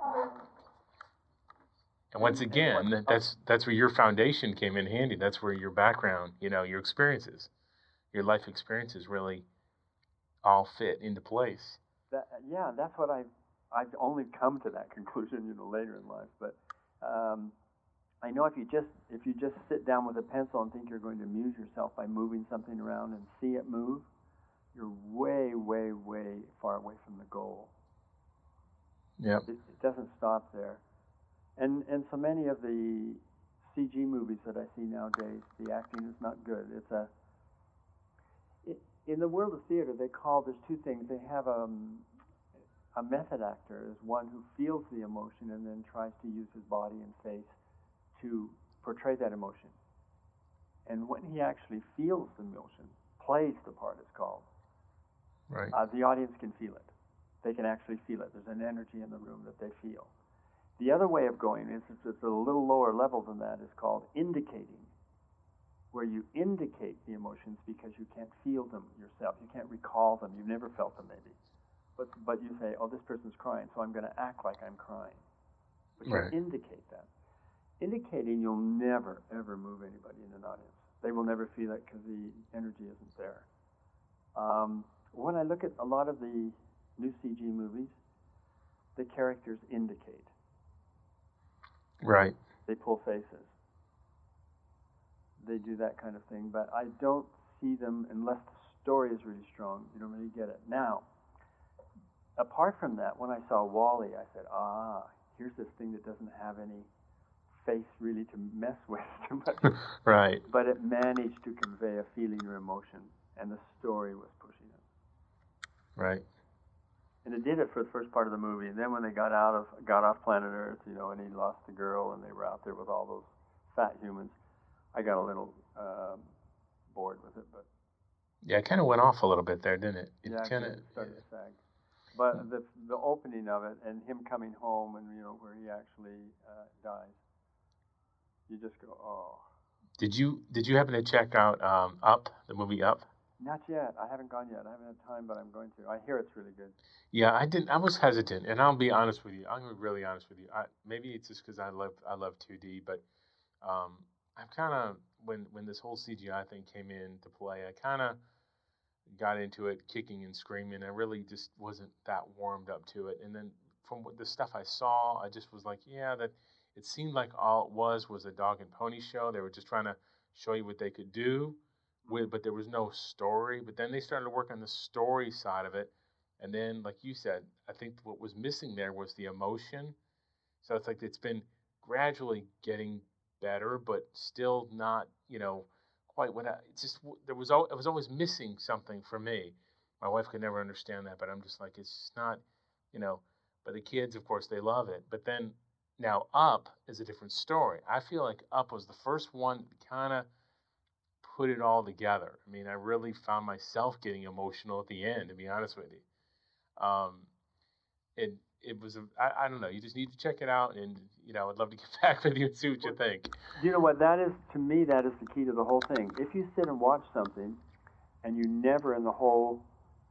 And once again, that's that's where your foundation came in handy. That's where your background, you know, your experiences, your life experiences really all fit into place. That, yeah, that's what I've, I've only come to that conclusion, you know, later in life. But um, I know if you just if you just sit down with a pencil and think you're going to amuse yourself by moving something around and see it move, you're way, way, way far away from the goal. Yep. It, it doesn't stop there. And and so many of the C G movies that I see nowadays, the acting is not good. It's a it, in the world of theater, they call there's two things. They have um, a method actor is one who feels the emotion and then tries to use his body and face to portray that emotion. And when he actually feels the emotion, plays the part, it's called. Right. Uh, the audience can feel it. They can actually feel it. There's an energy in the room that they feel. The other way of going is it's, it's a little lower level than that. Is called indicating, where you indicate the emotions because you can't feel them yourself. You can't recall them. You've never felt them, maybe. But but you say, oh, this person's crying, so I'm going to act like I'm crying. But you Right. indicate that. Indicating, you'll never, ever move anybody in an audience. They will never feel it because the energy isn't there. Um, when I look at a lot of the new C G movies, the characters indicate. Right. They pull faces. They do that kind of thing, but I don't see them unless the story is really strong. You don't really get it. Now, apart from that, when I saw Wall-E, I said, ah, here's this thing that doesn't have any face really to mess with too much. Right. But it managed to convey a feeling or emotion, and the story was pushing it. Right. And it did it for the first part of the movie. And then when they got out of got off planet Earth, you know, and he lost the girl, and they were out there with all those fat humans, I got a little um, bored with it. But Yeah, it kind of went off a little bit there, didn't it? It yeah, kind it of. started to sag. But the the opening of it and him coming home, and you know where he actually uh, dies, you just go, oh. Did you did you happen to check out um, Up, the movie Up? Not yet. I haven't gone yet. I haven't had time, but I'm going to. I hear it's really good. Yeah, I didn't. I was hesitant, and I'll be honest with you. I'm gonna be really honest with you. I, maybe it's just because I love I love two D, but um, I've kind of when when this whole C G I thing came into play, I kind of got into it kicking and screaming. I really just wasn't that warmed up to it. And then from what the stuff I saw, I just was like, yeah, that it seemed like all it was was a dog and pony show. They were just trying to show you what they could do with, but there was no story. But then they started to work on the story side of it. And then, like you said, I think what was missing there was the emotion. So it's like it's been gradually getting better, but still not, you know, quite what I, it's just, there was, al- it was always missing something for me. My wife could never understand that, but I'm just like, it's not, you know, but the kids, of course, they love it. But then now Up is a different story. I feel like Up was the first one to kind of put it all together. I mean, I really found myself getting emotional at the end, to be honest with you. Um, it, it was, a, I, I don't know, you just need to check it out, and, you know, I'd love to get back with you and see what you think. You know what, that is, to me, that is the key to the whole thing. If you sit and watch something, and you never in the whole,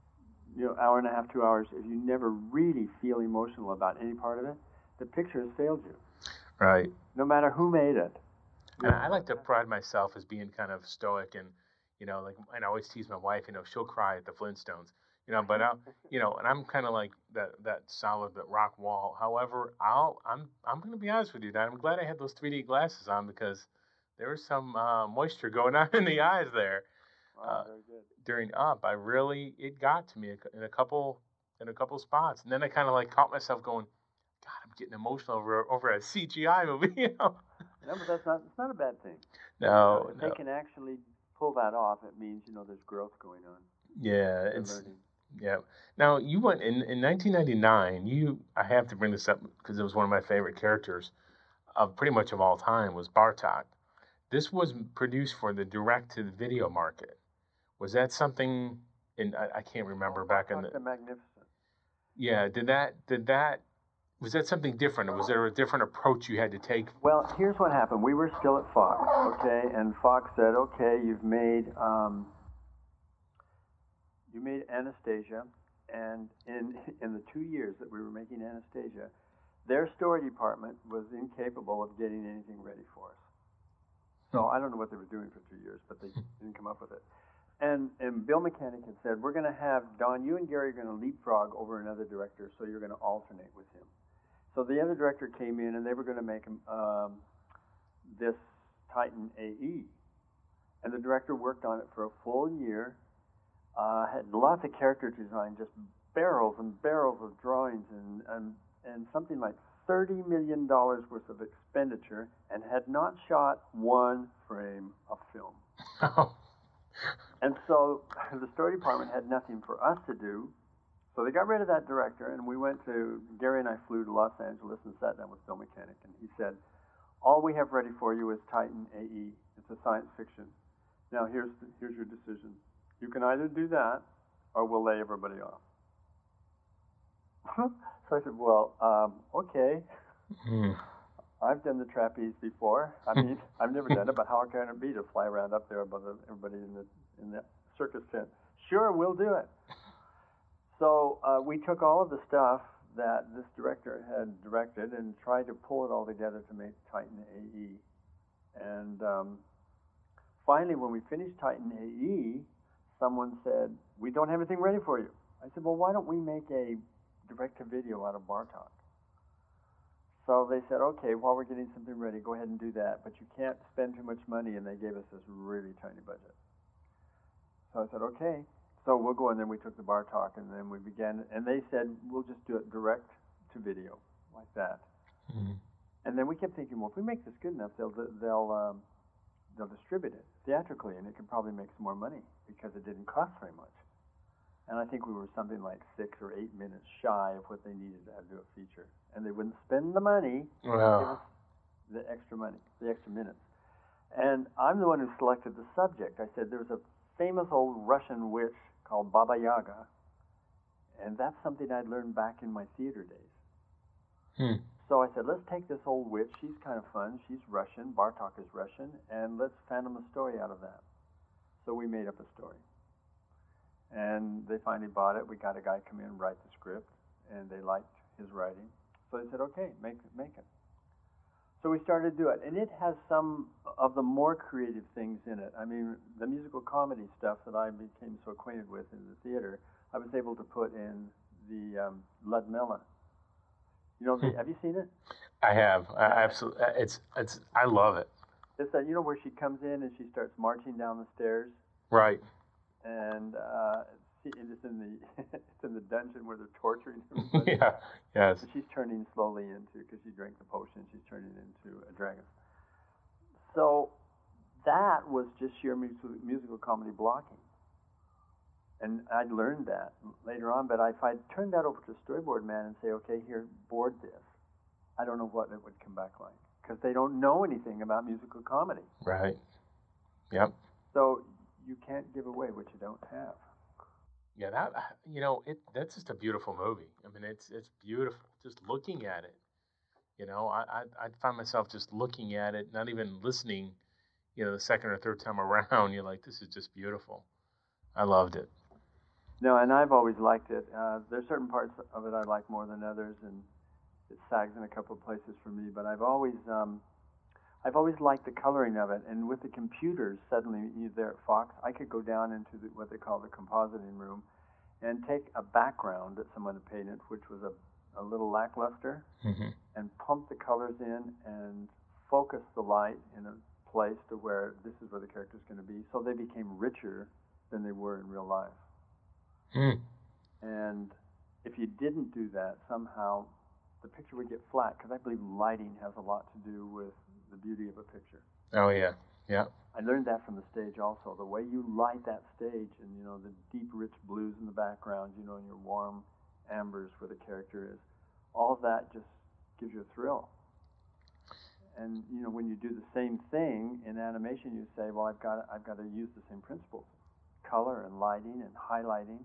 you know, hour and a half, two hours, if you never really feel emotional about any part of it, the picture has failed you. Right. No matter who made it. And I like to pride myself as being kind of stoic, and, you know, like, and I always tease my wife, you know, she'll cry at the Flintstones, you know, but I'll, you know, and I'm kind of like that, that solid, that rock wall. However, I'll, I'm, I'm going to be honest with you, Dad. I'm glad I had those three D glasses on, because there was some uh, moisture going on in the eyes there. Wow, very good. Uh, during Up, I really, it got to me in a couple, in a couple spots. And then I kind of like caught myself going, God, I'm getting emotional over, over a C G I movie, you know? No, but that's not, it's not a bad thing. No, You know, if no. they can actually pull that off, it means, you know, there's growth going on. Yeah, They're it's, learning. yeah. Now, you went, in, in nineteen ninety-nine, you, I have to bring this up because it was one of my favorite characters of pretty much of all time, was Bartok. This was produced for the direct-to-video market. Was that something, in, I, I can't remember Oh, back in Bartok the, the Magnificent. yeah, did that, did that, was that something different? Or was there a different approach you had to take? Well, here's what happened. We were still at Fox, okay, and Fox said, okay, you've made um, you made Anastasia, and in in the two years that we were making Anastasia, their story department was incapable of getting anything ready for us. So I don't know what they were doing for two years, but they didn't come up with it. And and Bill Mechanic had said, we're going to have Don, you and Gary are going to leapfrog over another director, so you're going to alternate with him. So the other director came in, and they were going to make him, um, this Titan A E. And the director worked on it for a full year, uh, had lots of character design, just barrels and barrels of drawings, and, and, and something like thirty million dollars worth of expenditure, and had not shot one frame of film. Oh. And so the story department had nothing for us to do. So they got rid of that director, and we went to, Gary and I flew to Los Angeles and sat down with Bill Mechanic, and he said, all we have ready for you is Titan A E. It's a science fiction. Now here's the, here's your decision. You can either do that, or we'll lay everybody off. So I said, well, um, okay. Mm. I've done the trapeze before. I mean, I've never done it, but how can it be to fly around up there above the, everybody in the in the circus tent? Sure, we'll do it. So uh, we took all of the stuff that this director had directed and tried to pull it all together to make Titan A E. And um, finally, when we finished Titan A E, someone said, we don't have anything ready for you. I said, well, why don't we make a direct-to-video out of Bartok? So they said, okay, while we're getting something ready, go ahead and do that, but you can't spend too much money, and they gave us this really tiny budget. So I said, okay. So we'll go, and then we took the Bartok, and then we began, and they said, we'll just do it direct to video, like that. Mm-hmm. And then we kept thinking, well, if we make this good enough, they'll they'll um, they'll distribute it theatrically, and it can probably make some more money because it didn't cost very much. And I think we were something like six or eight minutes shy of what they needed to have to do a feature, and they wouldn't spend the money, Wow. give us the extra money, the extra minutes. And I'm the one who selected the subject. I said there's a famous old Russian witch called Baba Yaga, and that's something I'd learned back in my theater days. Hmm. So I said, let's take this old witch. She's kind of fun. She's Russian. Bartok is Russian, and let's phantom a story out of that. So we made up a story, and they finally bought it. We got a guy come in and write the script, and they liked his writing. So they said, okay, make it, make it. So we started to do it, and it has some of the more creative things in it. I mean, the musical comedy stuff that I became so acquainted with in the theater, I was able to put in the um, Ludmilla. You know, the, have you seen it? I have. I absolutely. It's it's. I love it. It's that, you know, where she comes in and she starts marching down the stairs, Right. and uh, she, it's in the it's in the dungeon where they're torturing everybody. Yeah. Yes. And she's turning slowly into, because she drank the potion, she's turning into a dragon. So that was just sheer musical, musical comedy blocking. And I learned that later on, but if I turned that over to a storyboard man and say, okay, here, board this, I don't know what it would come back like, because they don't know anything about musical comedy. Right. Yep. So you can't give away what you don't have. Yeah, that you know, it that's just a beautiful movie. I mean, it's it's beautiful. Just looking at it, you know, I I, I find myself just looking at it, not even listening. You know, the second or third time around, you're like, this is just beautiful. I loved it. No, and I've always liked it. Uh, there's certain parts of it I like more than others, and it sags in a couple of places for me. But I've always um, I've always liked the coloring of it. And with the computers, suddenly you there at Fox, I could go down into the, what they call the compositing room and take a background that someone had painted, which was a, a little lackluster, Mm-hmm. and pump the colors in and focus the light in a place to where this is where the character's going to be. So they became richer than they were in real life. Mm. And if you didn't do that, somehow the picture would get flat, because I believe lighting has a lot to do with the beauty of a picture. Oh yeah. Yeah. I learned that from the stage also. The way you light that stage, and you know, the deep, rich blues in the background, you know, and your warm ambers where the character is, all of that just gives you a thrill. And you know, when you do the same thing in animation, you say, well, I've got I've got to use the same principles, color and lighting and highlighting.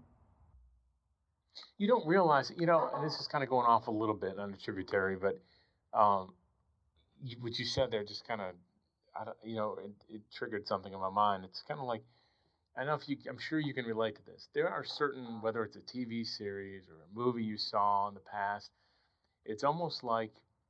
You don't realize, you know, and this is kind of going off a little bit on the tributary, but um, you, what you said there just kind of, I don't, you know, it, it triggered something in my mind. It's kind of like, I don't know if you, I'm sure you can relate to this. There are certain, whether it's a T V series or a movie you saw in the past, it's almost like,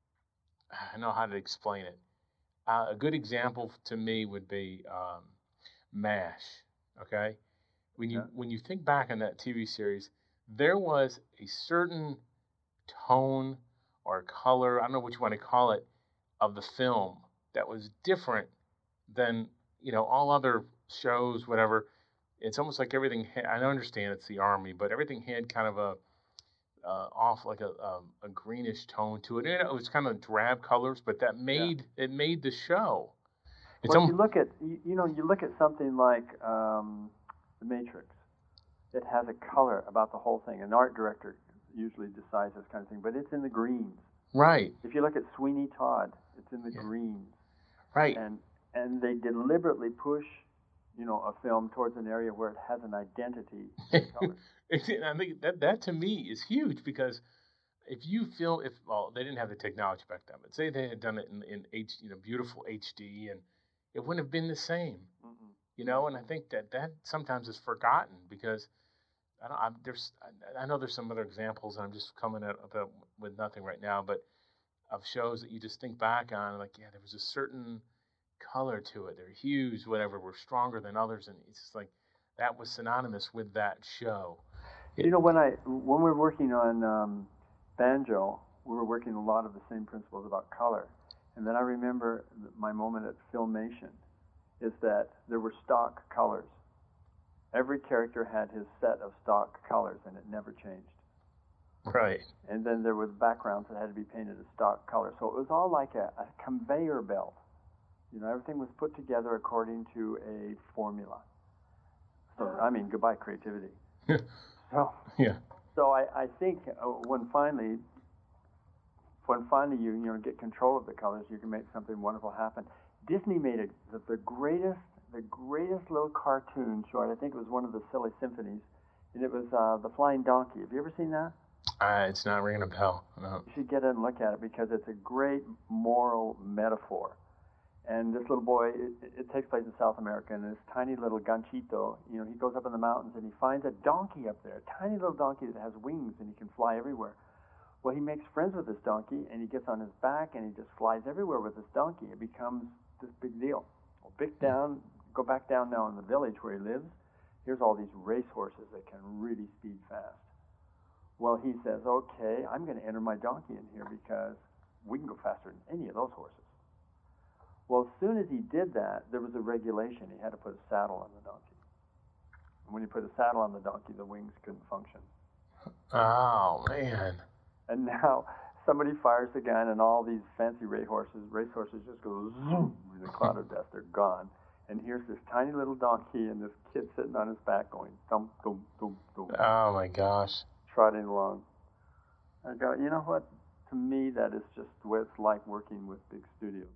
I know how to explain it. Uh, a good example to me would be um, MASH. Okay, when you Yeah. when you think back on that T V series, there was a certain tone or color, I don't know what you want to call it, of the film that was different than, you know, all other shows, whatever. It's almost like everything, had, I understand it's the Army, but everything had kind of a, uh, off like a, um, a greenish tone to it. And it was kind of drab colors, but that made, it made the show. It's Well, almo- you look at, you, you know, you look at something like um, The Matrix. It has a color about the whole thing. An art director usually decides this kind of thing, but it's in the greens. Right, If you look at Sweeney Todd, it's in the Yeah. greens. right. And and they deliberately push you know, a film towards an area where it has an identity in color. I think that that to me is huge because if you film, if well, they didn't have the technology back then, but say they had done it in, in H, you know, beautiful H D, and it wouldn't have been the same, Mm-mm. you know. And I think that that sometimes is forgotten because I don't. I'm, there's, I, I know there's some other examples, and I'm just coming at about with nothing right now, but of shows that you just think back on, like, yeah, there was a certain color to it. They're hues, whatever, were stronger than others, and it's just like that was synonymous with that show. You know, when I when we were working on um, Banjo, we were working a lot of the same principles about color. And then I remember my moment at Filmation is that there were stock colors. Every character had his set of stock colors, and it never changed. Right. And then there was backgrounds that had to be painted a stock color. So it was all like a, a conveyor belt. You know, everything was put together according to a formula. So, I mean, goodbye creativity. so, yeah. So I, I think uh, when finally, when finally you you know get control of the colors, you can make something wonderful happen. Disney made a, the, the greatest the greatest little cartoon short. I think it was one of the Silly Symphonies, and it was uh, the Flying Donkey. Have you ever seen that? Uh, it's not ringing a bell. No. You should get it and look at it because it's a great moral metaphor. And this little boy, it, it takes place in South America, and this tiny little ganchito, you know, he goes up in the mountains and he finds a donkey up there, a tiny little donkey that has wings and he can fly everywhere. Well, he makes friends with this donkey, and he gets on his back and he just flies everywhere with this donkey. It becomes this big deal. Well, big down, go back down now in the village where he lives. Here's all these race horses that can really speed fast. Well, he says, okay, I'm going to enter my donkey in here because we can go faster than any of those horses. Well, as soon as he did that, there was a regulation. He had to put a saddle on the donkey. And when he put a saddle on the donkey, the wings couldn't function. Oh, man. And now somebody fires the gun, and all these fancy race horses, race horses just go zoom in a cloud of dust. They're gone. And here's this tiny little donkey and this kid sitting on his back going thump, thump, thump, thump. Oh, my gosh. Trotting along. I go, you know what? To me, that is just what it's like working with big studios.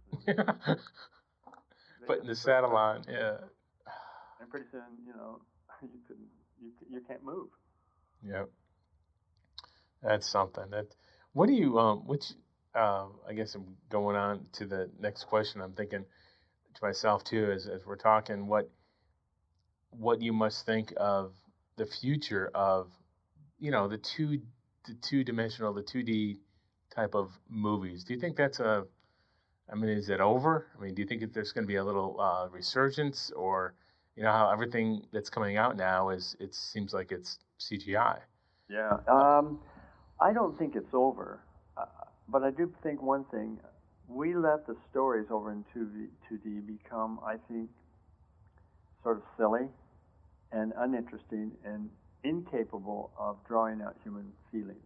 Putting the saddle on, yeah. And pretty soon, you know, you couldn't, you you can't move. Yep. That's something. That. What do you um? Which uh, I guess I'm going on to the next question. I'm thinking to myself too, as as we're talking, what what you must think of the future of, you know, the two the two dimensional, the two D type of movies. Do you think that's a, I mean, is it over? I mean, do you think that there's going to be a little uh, resurgence, or, you know, how everything that's coming out now is, it seems like it's C G I? Yeah. Um, I don't think it's over, uh, but I do think one thing, we let the stories over in two D become, I think, sort of silly and uninteresting and incapable of drawing out human feelings.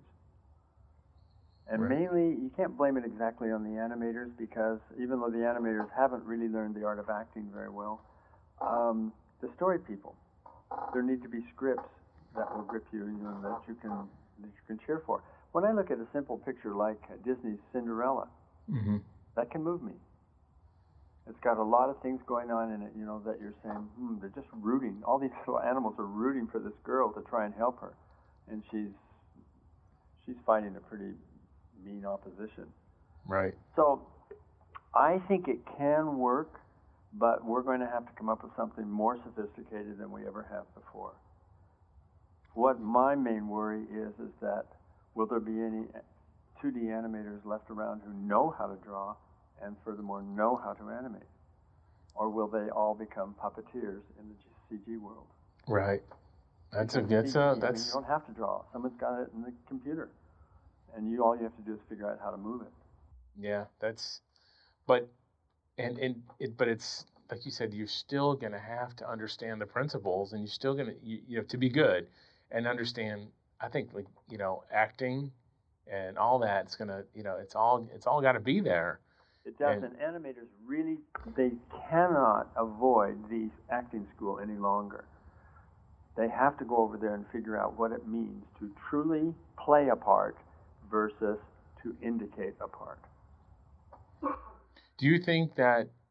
And right. mainly, you can't blame it exactly on the animators, because even though the animators haven't really learned the art of acting very well, um, the story people, there need to be scripts that will grip you, you know, that you can that you can cheer for. When I look at a simple picture like Disney's Cinderella, mm-hmm. that can move me. It's got a lot of things going on in it, you know, that you're saying, hmm, they're just rooting. All these little animals are rooting for this girl to try and help her, and she's she's fighting a pretty mean opposition. Right. So I think it can work, but we're going to have to come up with something more sophisticated than we ever have before. What my main worry is, is that will there be any two D animators left around who know how to draw and furthermore know how to animate? Or will they all become puppeteers in the C G world? Right. That's a, that's C G, a, I mean, that's... you don't have to draw. Someone's got it in the computer. And you all you have to do is figure out how to move it. Yeah, that's, but, and, and it, but it's, like you said, you're still going to have to understand the principles, and you're still going to, you, you know, to be good and understand, I think, like, you know, acting and all that, it's going to, you know, it's all, it's all got to be there. It does, and, and animators really, they cannot avoid the acting school any longer. They have to go over there and figure out what it means to truly play a part versus to indicate a part. Do you think that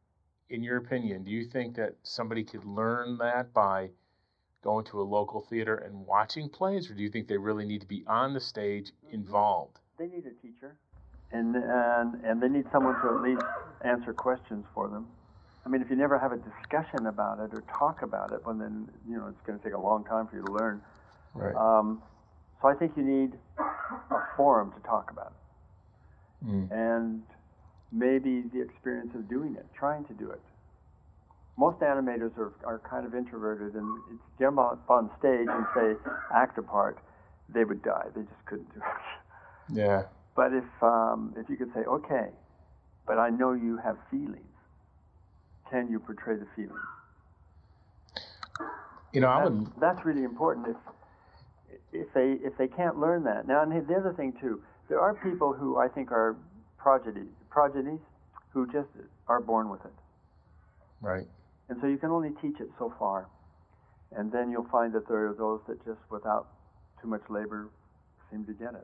in your opinion, do you think that somebody could learn that by going to a local theater and watching plays, or do you think they really need to be on the stage involved? They need a teacher, and and and they need someone to at least answer questions for them. I mean, if you never have a discussion about it or talk about it, well, then you know it's going to take a long time for you to learn. Right. Um, so I think you need a forum to talk about it, Mm. and maybe the experience of doing it, trying to do it. Most animators are, are kind of introverted, and it's jump up on stage and say, act a part, they would die. They just couldn't do it. Yeah. But if um, if you could say, okay, but I know you have feelings, can you portray the feelings? You know, I That's, would. that's really important. If if they if they can't learn that now, and the other thing too, there are people who I think are prodigies, prodigies, who just are born with it. Right. And so you can only teach it so far. And then you'll find that there are those that just without too much labor seem to get it.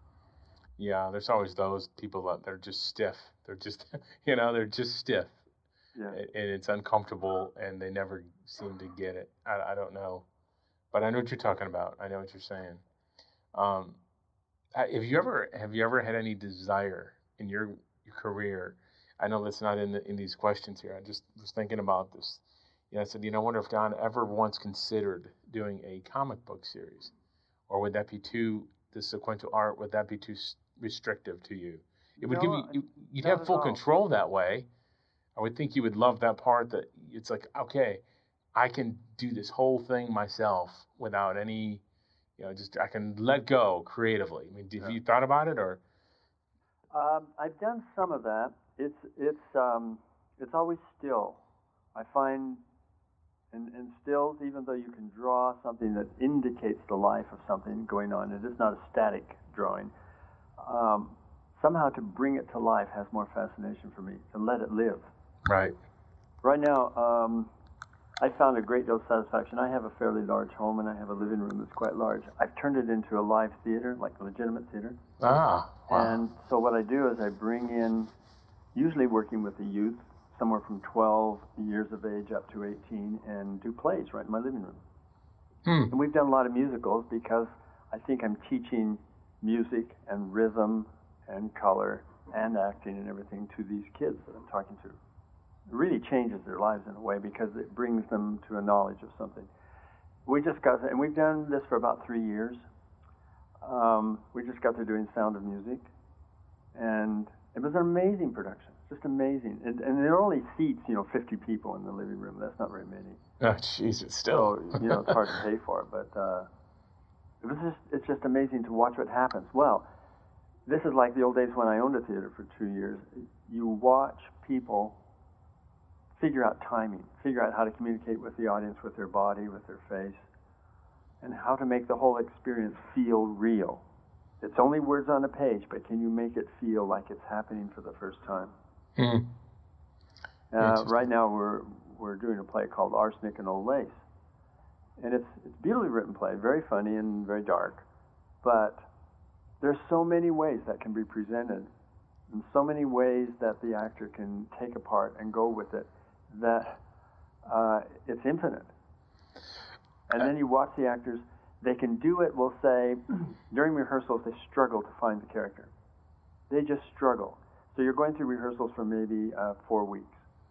Yeah, there's always those people that they're just stiff. They're just, you know, they're just stiff. Yeah. And it's uncomfortable, and they never seem to get it. I, I don't know. But I know what you're talking about. I know what you're saying. Um, have you ever have you ever had any desire in your, your career? I know that's not in the, in these questions here. I just was thinking about this. You know, I said, you know, I wonder if Don ever once considered doing a comic book series, or would that be too the sequential art? Would that be too restrictive to you? It would No, give you, you you'd not have at full all. control that way. I would think you would love that part that it's like, okay, I can do this whole thing myself without any, you know, just I can let go creatively. I mean, have Yeah. you thought about it, or? Um, I've done some of that. It's it's um, it's always still. I find in, in stills, even though you can draw something that indicates the life of something going on, it is not a static drawing. Um, somehow to bring it to life has more fascination for me, to let it live. Right. Right now, um, I found a great deal of satisfaction. I have a fairly large home, and I have a living room that's quite large. I've turned it into a live theater, like a legitimate theater. Ah, wow. And so what I do is I bring in, usually working with the youth, somewhere from twelve years of age up to eighteen, and do plays right in my living room. Hmm. And we've done a lot of musicals because I think I'm teaching music and rhythm and color and acting and everything to these kids that I'm talking to. It really changes their lives in a way because it brings them to a knowledge of something. We just got, and we've done this for about three years. Um, we just got through doing Sound of Music, and it was an amazing production, just amazing. And, and there only seats, you know, fifty people in the living room. That's not very many. Oh, Jesus, still. So, you know, it's hard to pay for it, but uh, it was just, it's just amazing to watch what happens. Well, this is like the old days when I owned a theater for two years. You watch people figure out timing, figure out how to communicate with the audience, with their body, with their face, and how to make the whole experience feel real. It's only words on a page, but can you make it feel like it's happening for the first time? Hmm. Uh, right now we're we're doing a play called Arsenic and Old Lace. And it's it's a beautifully written play, very funny and very dark. But there's so many ways that can be presented, and so many ways that the actor can take apart and go with it, that uh, it's infinite. And then you watch the actors, they can do it, we'll say, during rehearsals they struggle to find the character. They just struggle. So you're going through rehearsals for maybe uh, four weeks.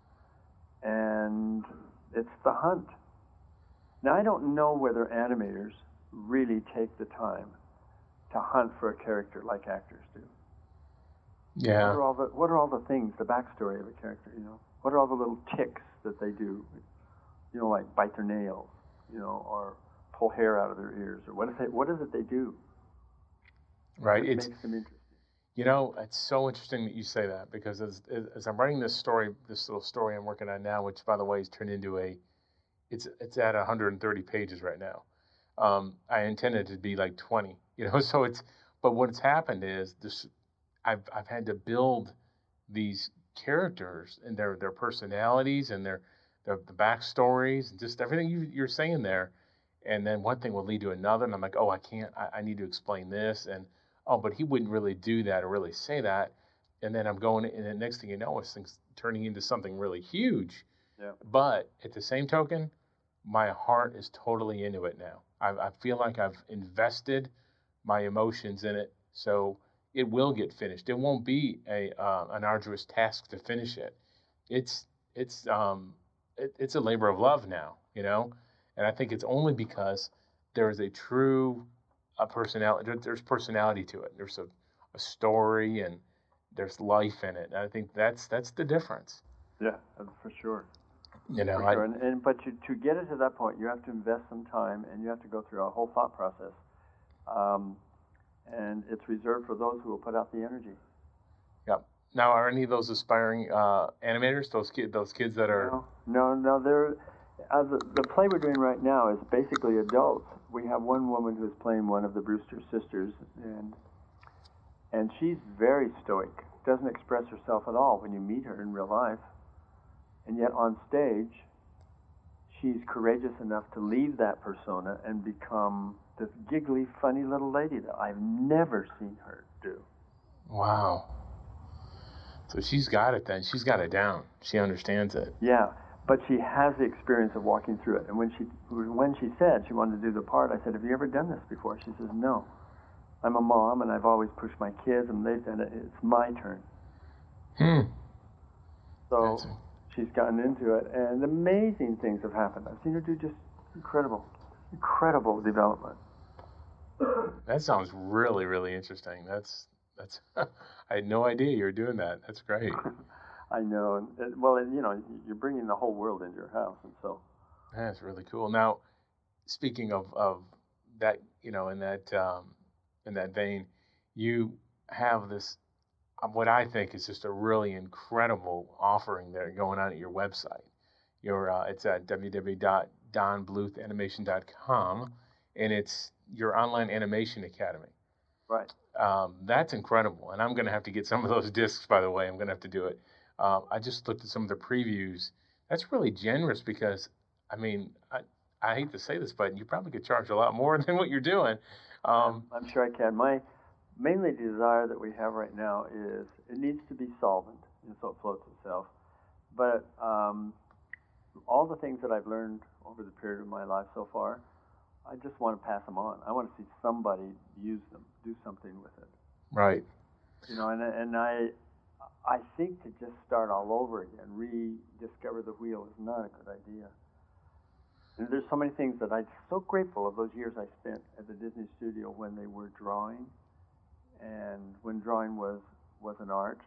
And it's the hunt. Now I don't know whether animators really take the time to hunt for a character like actors do. Yeah. What are all the What are all the things, the backstory of a character? You know, what are all the little ticks that they do? You know, like bite their nails, you know, or pull hair out of their ears, or what is it? What is it they do? Right. What It's makes them interesting? You know, it's so interesting that you say that, because as as I'm writing this story, this little story I'm working on now, which by the way is turned into a, it's it's at one hundred thirty pages right now. Um, I intended it to be like twenty, you know. So it's, but what's happened is this, I've I've had to build these characters and their their personalities and their their the backstories and just everything you, you're saying there, and then one thing will lead to another, and I'm like, oh, I can't, I, I need to explain this, and oh, but he wouldn't really do that or really say that. And then I'm going, and the next thing you know, it's things turning into something really huge. Yeah. But at the same token, my heart is totally into it now. I, I feel like I've invested my emotions in it, so it will get finished. It won't be a uh, an arduous task to finish it. It's it's um it, it's a labor of love now, you know, and I think it's only because there is a true a personality. There's personality to it. There's a, a story and there's life in it. And I think that's that's the difference. Yeah, that's for sure. You know, for I, sure. And, and but to to get it to that point, you have to invest some time and you have to go through a whole thought process. Um, and it's reserved for those who will put out the energy. yeah. Now, are any of those aspiring uh, animators, those kids, those kids that are? No, no, no. They're uh, the the play we're doing right now is basically adults. We have one woman who is playing one of the Brewster sisters, and and she's very stoic. Doesn't express herself at all when you meet her in real life, and yet on stage, she's courageous enough to leave that persona and become this giggly, funny little lady that I've never seen her do. Wow. So she's got it then. She's got it down. She understands it. Yeah, but she has the experience of walking through it. And when she when she said she wanted to do the part, I said, "Have you ever done this before?" She says, "No. I'm a mom, and I've always pushed my kids, and they've done it. It's my turn." Hmm. So That's a- she's gotten into it, and amazing things have happened. I've seen her do just incredible, incredible development. That sounds really, really interesting. That's that's. I had no idea you were doing that. That's great. I know, and, and well, and, you know, you're bringing the whole world into your house, and so. That's really cool. Now, speaking of, of that, you know, in that um, in that vein, you have this uh, what I think is just a really incredible offering there going on at your website. Your uh, it's at w w w dot don bluth animation dot com, and it's your online animation academy. Right. Um, that's incredible, and I'm going to have to get some of those discs. By the way, I'm going to have to do it. Uh, I just looked at some of the previews. That's really generous because, I mean, I, I hate to say this, but you probably could charge a lot more than what you're doing. Um, I'm sure I can. My mainly desire that we have right now is it needs to be solvent, and so it floats itself. But um, all the things that I've learned over the period of my life so far, I just want to pass them on. I want to see somebody use them, do something with it. right. You know, and and I I think to just start all over again, rediscover the wheel is not a good idea. And there's so many things that I'm so grateful of those years I spent at the Disney studio when they were drawing, and when drawing was was an art.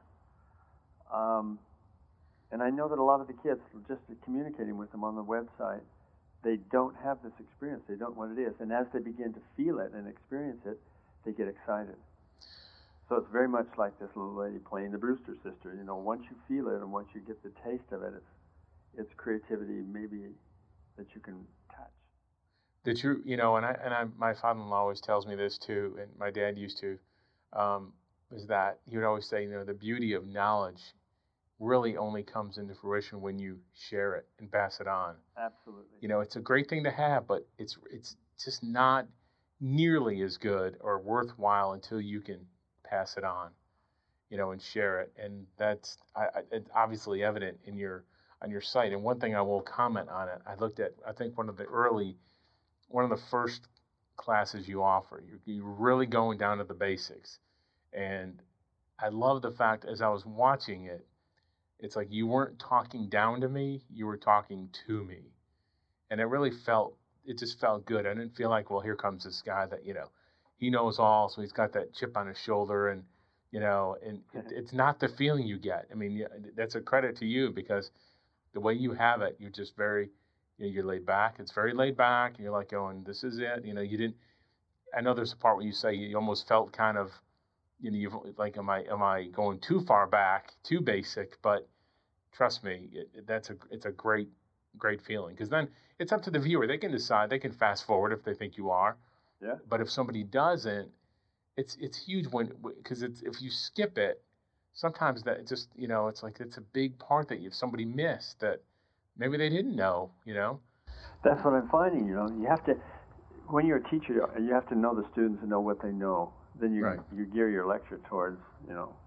Um, and I know that a lot of the kids, just communicating with them on the website, they don't have this experience. They don't know what it is. And as they begin to feel it and experience it, they get excited. So it's very much like this little lady playing the Brewster sister. You know, once you feel it and once you get the taste of it, it's, it's creativity maybe that you can touch. That you, you know, and I and I, my father-in-law always tells me this too, and my dad used to, um, is that he would always say, you know, the beauty of knowledge really only comes into fruition when you share it and pass it on. Absolutely. You know, it's a great thing to have, but it's it's just not nearly as good or worthwhile until you can pass it on, you know, and share it. And that's I, I, it's obviously evident in your on your site. And one thing I will comment on it, I looked at, I think one of the early, one of the first classes you offer, you're, you're really going down to the basics. And I love the fact as I was watching it, it's like you weren't talking down to me, you were talking to me. And it really felt, it just felt good. I didn't feel like, well, here comes this guy that, you know, he knows all, so he's got that chip on his shoulder, and, you know, and it, it's not the feeling you get. I mean, that's a credit to you because the way you have it, you're just very, you know, you're laid back. It's very laid back, and you're like going, this is it. You know, you didn't, I know there's a part where you say you almost felt kind of, you know, you've like, am I, am I going too far back, too basic? But trust me, it, that's a, it's a great, great feeling. Because then it's up to the viewer. They can decide. They can fast forward if they think you are. Yeah. But if somebody doesn't, it's it's huge when because it's if you skip it, sometimes that just you know it's like it's a big part that if somebody missed that maybe they didn't know. You know. That's what I'm finding. You know, you have to when you're a teacher, you have to know the students and know what they know. Then you Right. you gear your lecture towards you know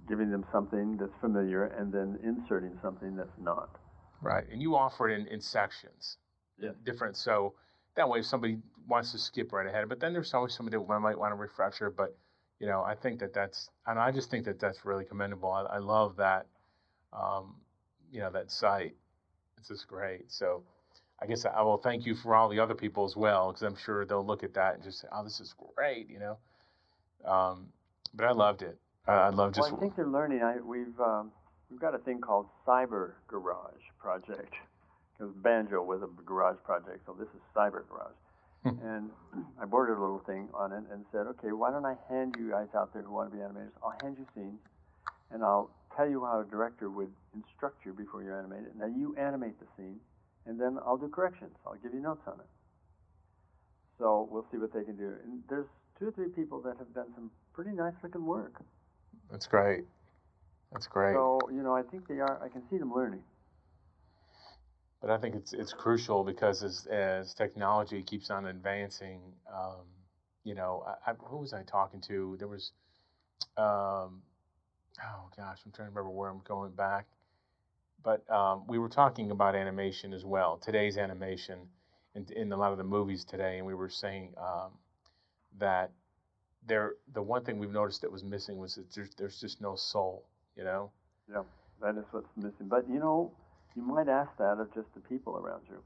giving them something that's familiar and then inserting something that's not. Right, and you offer it in, in sections, Yeah. different. So that way, if somebody wants to skip right ahead, but then there's always somebody that might want a refresher. But you know, I think that that's, and I just think that that's really commendable. I, I love that, um, you know, that site. It's just great. So I guess I will thank you for all the other people as well, because I'm sure they'll look at that and just say, "Oh, this is great," you know. Um, but I loved it. I, I love just. Well, I think they're learning. I, we've um, we've got a thing called Cyber Garage Project, because Banjo was a garage project, so this is Cyber Garage. And I bordered a little thing on it and said, okay, why don't I hand you guys out there who want to be animators? I'll hand you scenes, and I'll tell you how a director would instruct you before you animate it. Now you animate the scene, and then I'll do corrections. I'll give you notes on it. So we'll see what they can do. And there's two or three people that have done some pretty nice looking work. That's great. That's great. So, you know, I think they are, I can see them learning. But I think it's it's crucial because as as technology keeps on advancing, um, you know, I, I, who was I talking to? There was, um, oh gosh, I'm trying to remember where I'm going back. But um, we were talking about animation as well, today's animation in, in a lot of the movies today, and we were saying um, that there the one thing we've noticed that was missing was that there's, there's just no soul, you know? Yeah, that is what's missing. But, you know, you might ask that of just the people around you.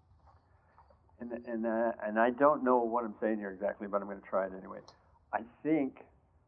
And and uh, and I don't know what I'm saying here exactly, but I'm going to try it anyway. I think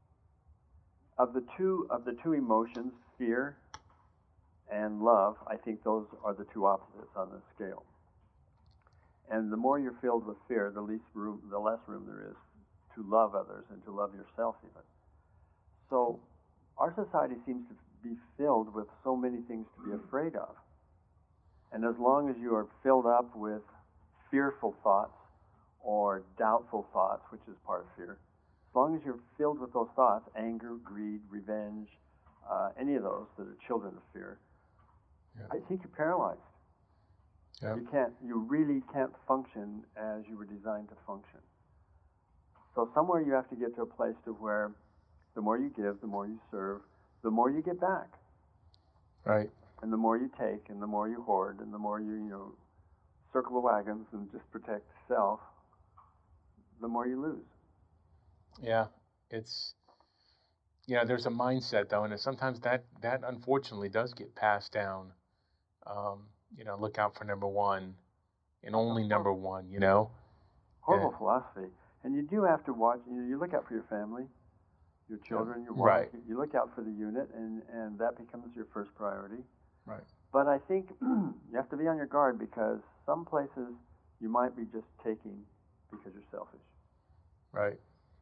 of the two of the two emotions, fear and love, I think those are the two opposites on the scale. And the more you're filled with fear, the least room, the less room there is to love others and to love yourself even. So our society seems to be filled with so many things to be afraid of. And as long as you are filled up with fearful thoughts or doubtful thoughts, which is part of fear, as long as you're filled with those thoughts, anger, greed, revenge, uh, any of those that are children of fear, yeah. I think you're paralyzed. Yeah. You can't, you really can't function as you were designed to function. So somewhere you have to get to a place to where the more you give, the more you serve, the more you get back. Right. And the more you take, and the more you hoard, and the more you, you know, circle the wagons and just protect self, the more you lose. Yeah, it's, you know, there's a mindset though, and sometimes that, that unfortunately does get passed down. Um, you know, look out for number one, and only number one, you know? Horrible and, philosophy. And you do have to watch, you know, you look out for your family, your children, your wife. Right. You look out for the unit, and, and that becomes your first priority. Right. But I think you have to be on your guard, because some places you might be just taking because you're selfish. Right.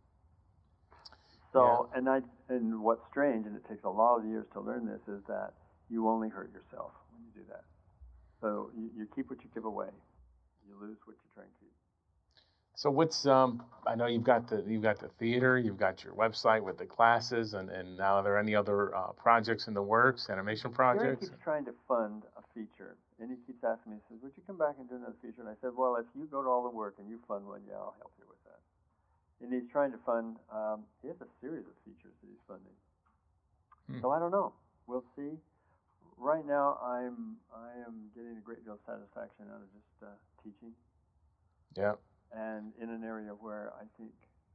So, yeah. and I, and what's strange, and it takes a lot of years to learn this, is that you only hurt yourself when you do that. So you, you keep what you give away. You lose what you try and keep. So what's um? I know you've got the you've got the theater, you've got your website with the classes, and, and now are there any other uh, projects in the works, animation projects? Gary keeps trying to fund a feature, and he keeps asking me, he says, "Would you come back and do another feature?" And I said, "Well, if you go to all the work and you fund one, yeah, I'll help you with that." And he's trying to fund. Um, he has a series of features that he's funding. Hmm. So I don't know. We'll see. Right now, I'm I am getting a great deal of satisfaction out of just uh, teaching. Yeah. And in an area where I think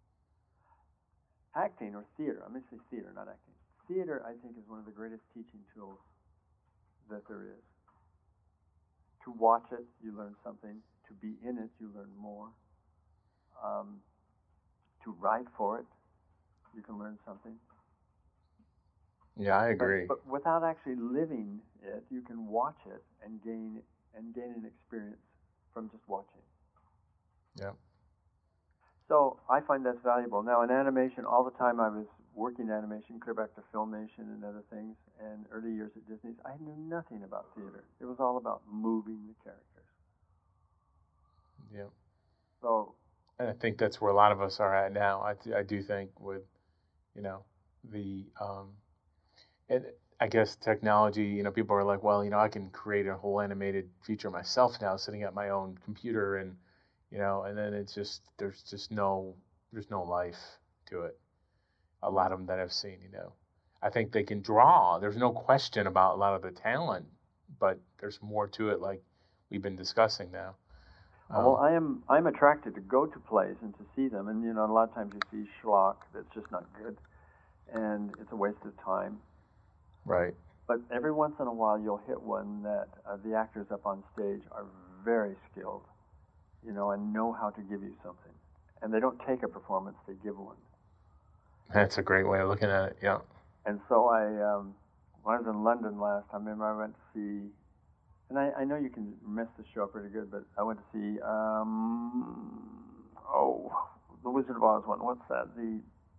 acting or theater, I'm going to say theater, not acting. Theater, I think, is one of the greatest teaching tools that there is. To watch it, you learn something. To be in it, you learn more. Um, to write for it, you can learn something. Yeah, I agree. But, but without actually living it, you can watch it and gain and gain an experience from just watching. Yeah. So I find that's valuable. Now in animation, all the time I was working animation, clear back to Filmation and other things, and early years at Disney, I knew nothing about theater. It was all about moving the characters. Yeah. So. And I think that's where a lot of us are at now. I, I do think with, you know, the, um, and I guess technology, you know, people are like, well, you know, I can create a whole animated feature myself now, sitting at my own computer, and you know, and then it's just, there's just no, there's no life to it. A lot of them that I've seen, you know. I think they can draw. There's no question about a lot of the talent, but there's more to it, like we've been discussing now. Um, well, I am I'm attracted to go to plays and to see them, and you know, a lot of times you see schlock that's just not good, and it's a waste of time. Right. But every once in a while, you'll hit one that uh, the actors up on stage are very skilled, you know, and know how to give you something, and they don't take a performance; they give one. That's a great way of looking at it. Yeah. And so I, um, when I was in London last time, I remember I went to see, and I, I know you can mess the show up pretty good, but I went to see, um, oh, the Wizard of Oz one. What's that? The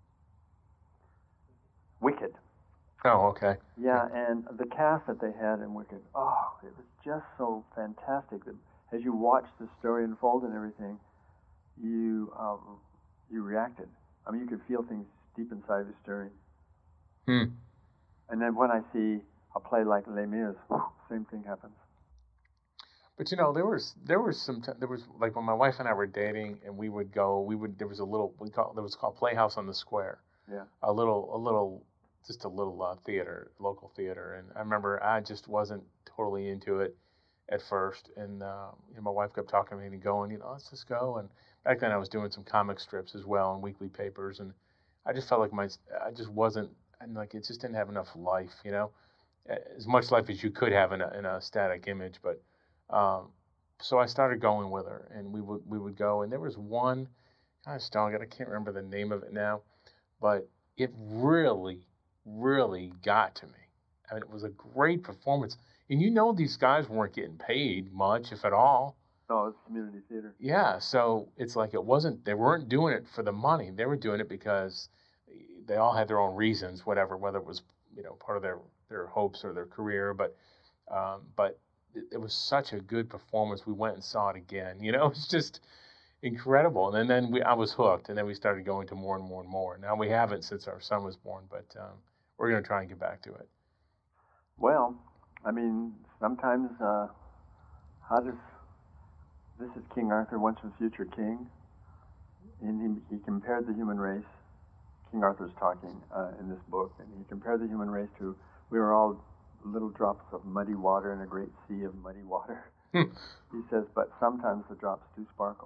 Wicked. Oh, okay. Yeah, and the cast that they had in Wicked, oh, it was just so fantastic that as you watched the story unfold and everything, you um, you reacted. I mean, you could feel things deep inside of the story. Hmm. And then when I see a play like Les Mis, same thing happens. But you know, there was there was some t- there was like when my wife and I were dating, and we would go, we would there was a little we call there was called Playhouse on the Square. Yeah. A little a little just a little uh, theater, local theater, and I remember I just wasn't totally into it at first, and uh, you know, my wife kept talking to me and going, you know, let's just go. And back then I was doing some comic strips as well and weekly papers, and I just felt like my I just wasn't. And like it just didn't have enough life, you know, as much life as you could have in a in a static image. But um, so I started going with her, and we would we would go. And there was one, gosh dog it, I can't remember the name of it now, but it really, really got to me. I mean, it was a great performance, and you know these guys weren't getting paid much, if at all. No, it's community theater. Yeah, so it's like it wasn't. They weren't doing it for the money. They were doing it because they all had their own reasons, whatever, whether it was, you know, part of their, their hopes or their career. But um, but it, it was such a good performance. We went and saw it again. You know, it's just incredible. And then we, I was hooked. And then we started going to more and more and more. Now we haven't since our son was born, but um, we're going to try and get back to it. Well, I mean, sometimes, uh, how does, this is King Arthur, once and future king. And he, he compared the human race. King Arthur's talking uh, in this book, and he compared the human race to, we were all little drops of muddy water in a great sea of muddy water. He says, but sometimes the drops do sparkle.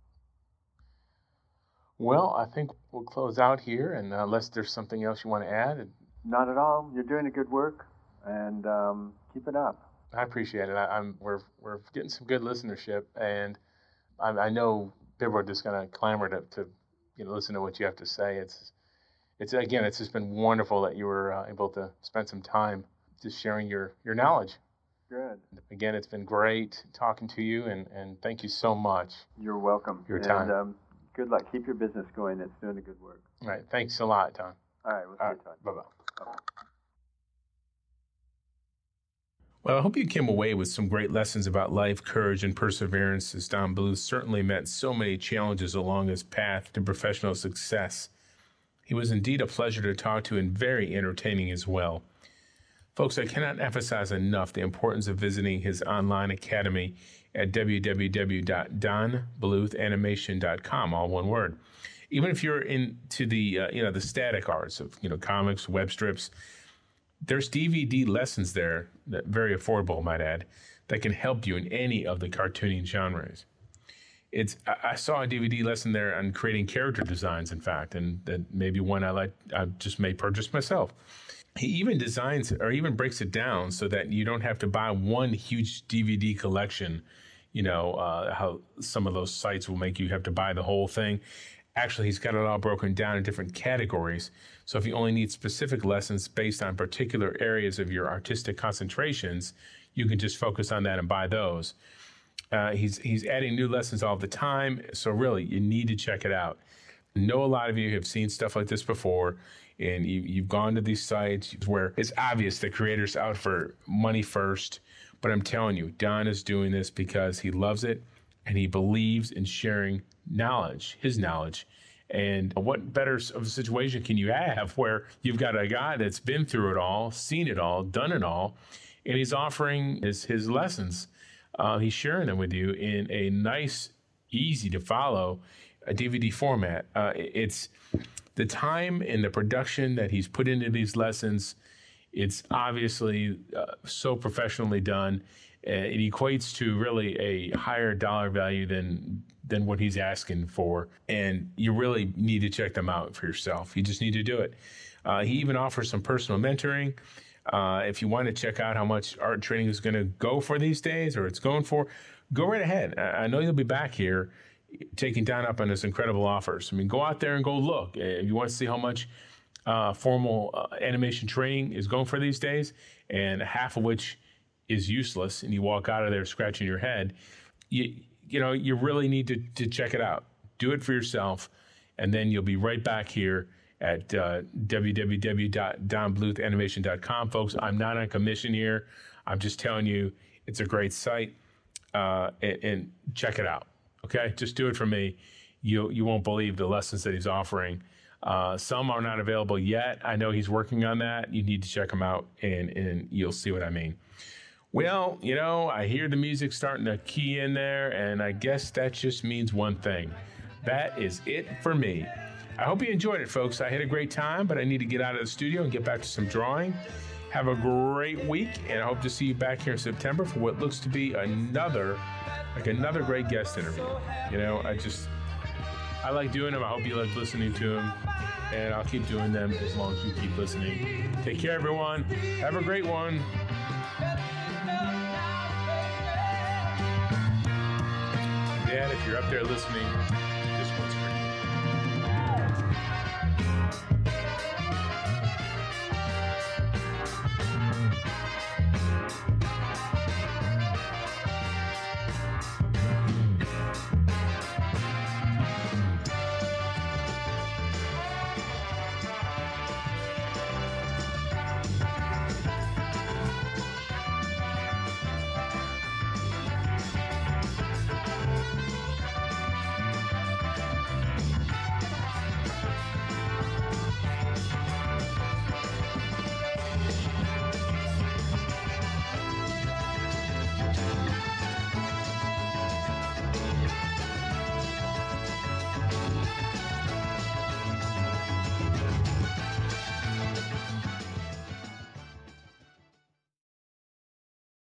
Well, I think we'll close out here, and uh, unless there's something else you want to add. Not at all. You're doing a good work, and um, keep it up. I appreciate it. I, I'm we're we're getting some good listenership, and I, I know people are just going to clamor to, to you know listen to what you have to say. It's It's again, it's just been wonderful that you were uh, able to spend some time just sharing your, your knowledge. Good. Again, it's been great talking to you, and, and thank you so much. You're welcome. Your and, time. Um, good luck. Keep your business going. It's doing a good work. All right. Thanks a lot, Don. All right. We'll see you, Todd. Bye-bye. Bye-bye. Well, I hope you came away with some great lessons about life, courage, and perseverance, as Don Bluth certainly met so many challenges along his path to professional success. He was indeed a pleasure to talk to and very entertaining as well. Folks, I cannot emphasize enough the importance of visiting his online academy at w w w dot don bluth animation dot com, all one word. Even if you're into the uh, you know the static arts of you know comics, web strips, there's D V D lessons there, that very affordable, might add, that can help you in any of the cartooning genres. It's I saw a D V D lesson there on creating character designs, in fact, and that maybe one I like I just may purchase myself. He even designs or even breaks it down so that you don't have to buy one huge D V D collection. You know uh, how some of those sites will make you have to buy the whole thing. Actually, he's got it all broken down in different categories. So if you only need specific lessons based on particular areas of your artistic concentrations, you can just focus on that and buy those. Uh, he's he's adding new lessons all the time, so really, you need to check it out. I know a lot of you have seen stuff like this before, and you, you've gone to these sites where it's obvious the creator's out for money first, but I'm telling you, Don is doing this because he loves it, and he believes in sharing knowledge, his knowledge. And what better of a situation can you have where you've got a guy that's been through it all, seen it all, done it all, and he's offering his, his lessons. Uh, he's sharing them with you in a nice, easy to follow a D V D format. Uh, it's the time and the production that he's put into these lessons, it's obviously uh, so professionally done. Uh, it equates to really a higher dollar value than than what he's asking for. And you really need to check them out for yourself. You just need to do it. Uh, he even offers some personal mentoring. Uh, if you want to check out how much art training is going to go for these days or it's going for, go right ahead. I, I know you'll be back here taking Don up on this incredible offers. I mean, go out there and go look. If you want to see how much uh, formal uh, animation training is going for these days, and half of which is useless, and you walk out of there scratching your head, you you know, you really need to, to check it out. Do it for yourself, and then you'll be right back here at uh, w w w dot don bluth animation dot com. Folks, I'm not on commission here. I'm just telling you it's a great site, uh, and, and check it out. Okay, just do it for me. You you won't believe the lessons that he's offering. Uh, some are not available yet. I know he's working on that. You need to check them out, and, and you'll see what I mean. Well, you know, I hear the music starting to key in there, and I guess that just means one thing. That is it for me. I hope you enjoyed it, folks. I had a great time, but I need to get out of the studio and get back to some drawing. Have a great week, and I hope to see you back here in September for what looks to be another, like another great guest interview. You know, I just, I like doing them. I hope you like listening to them, and I'll keep doing them as long as you keep listening. Take care, everyone. Have a great one. Dad, if you're up there listening,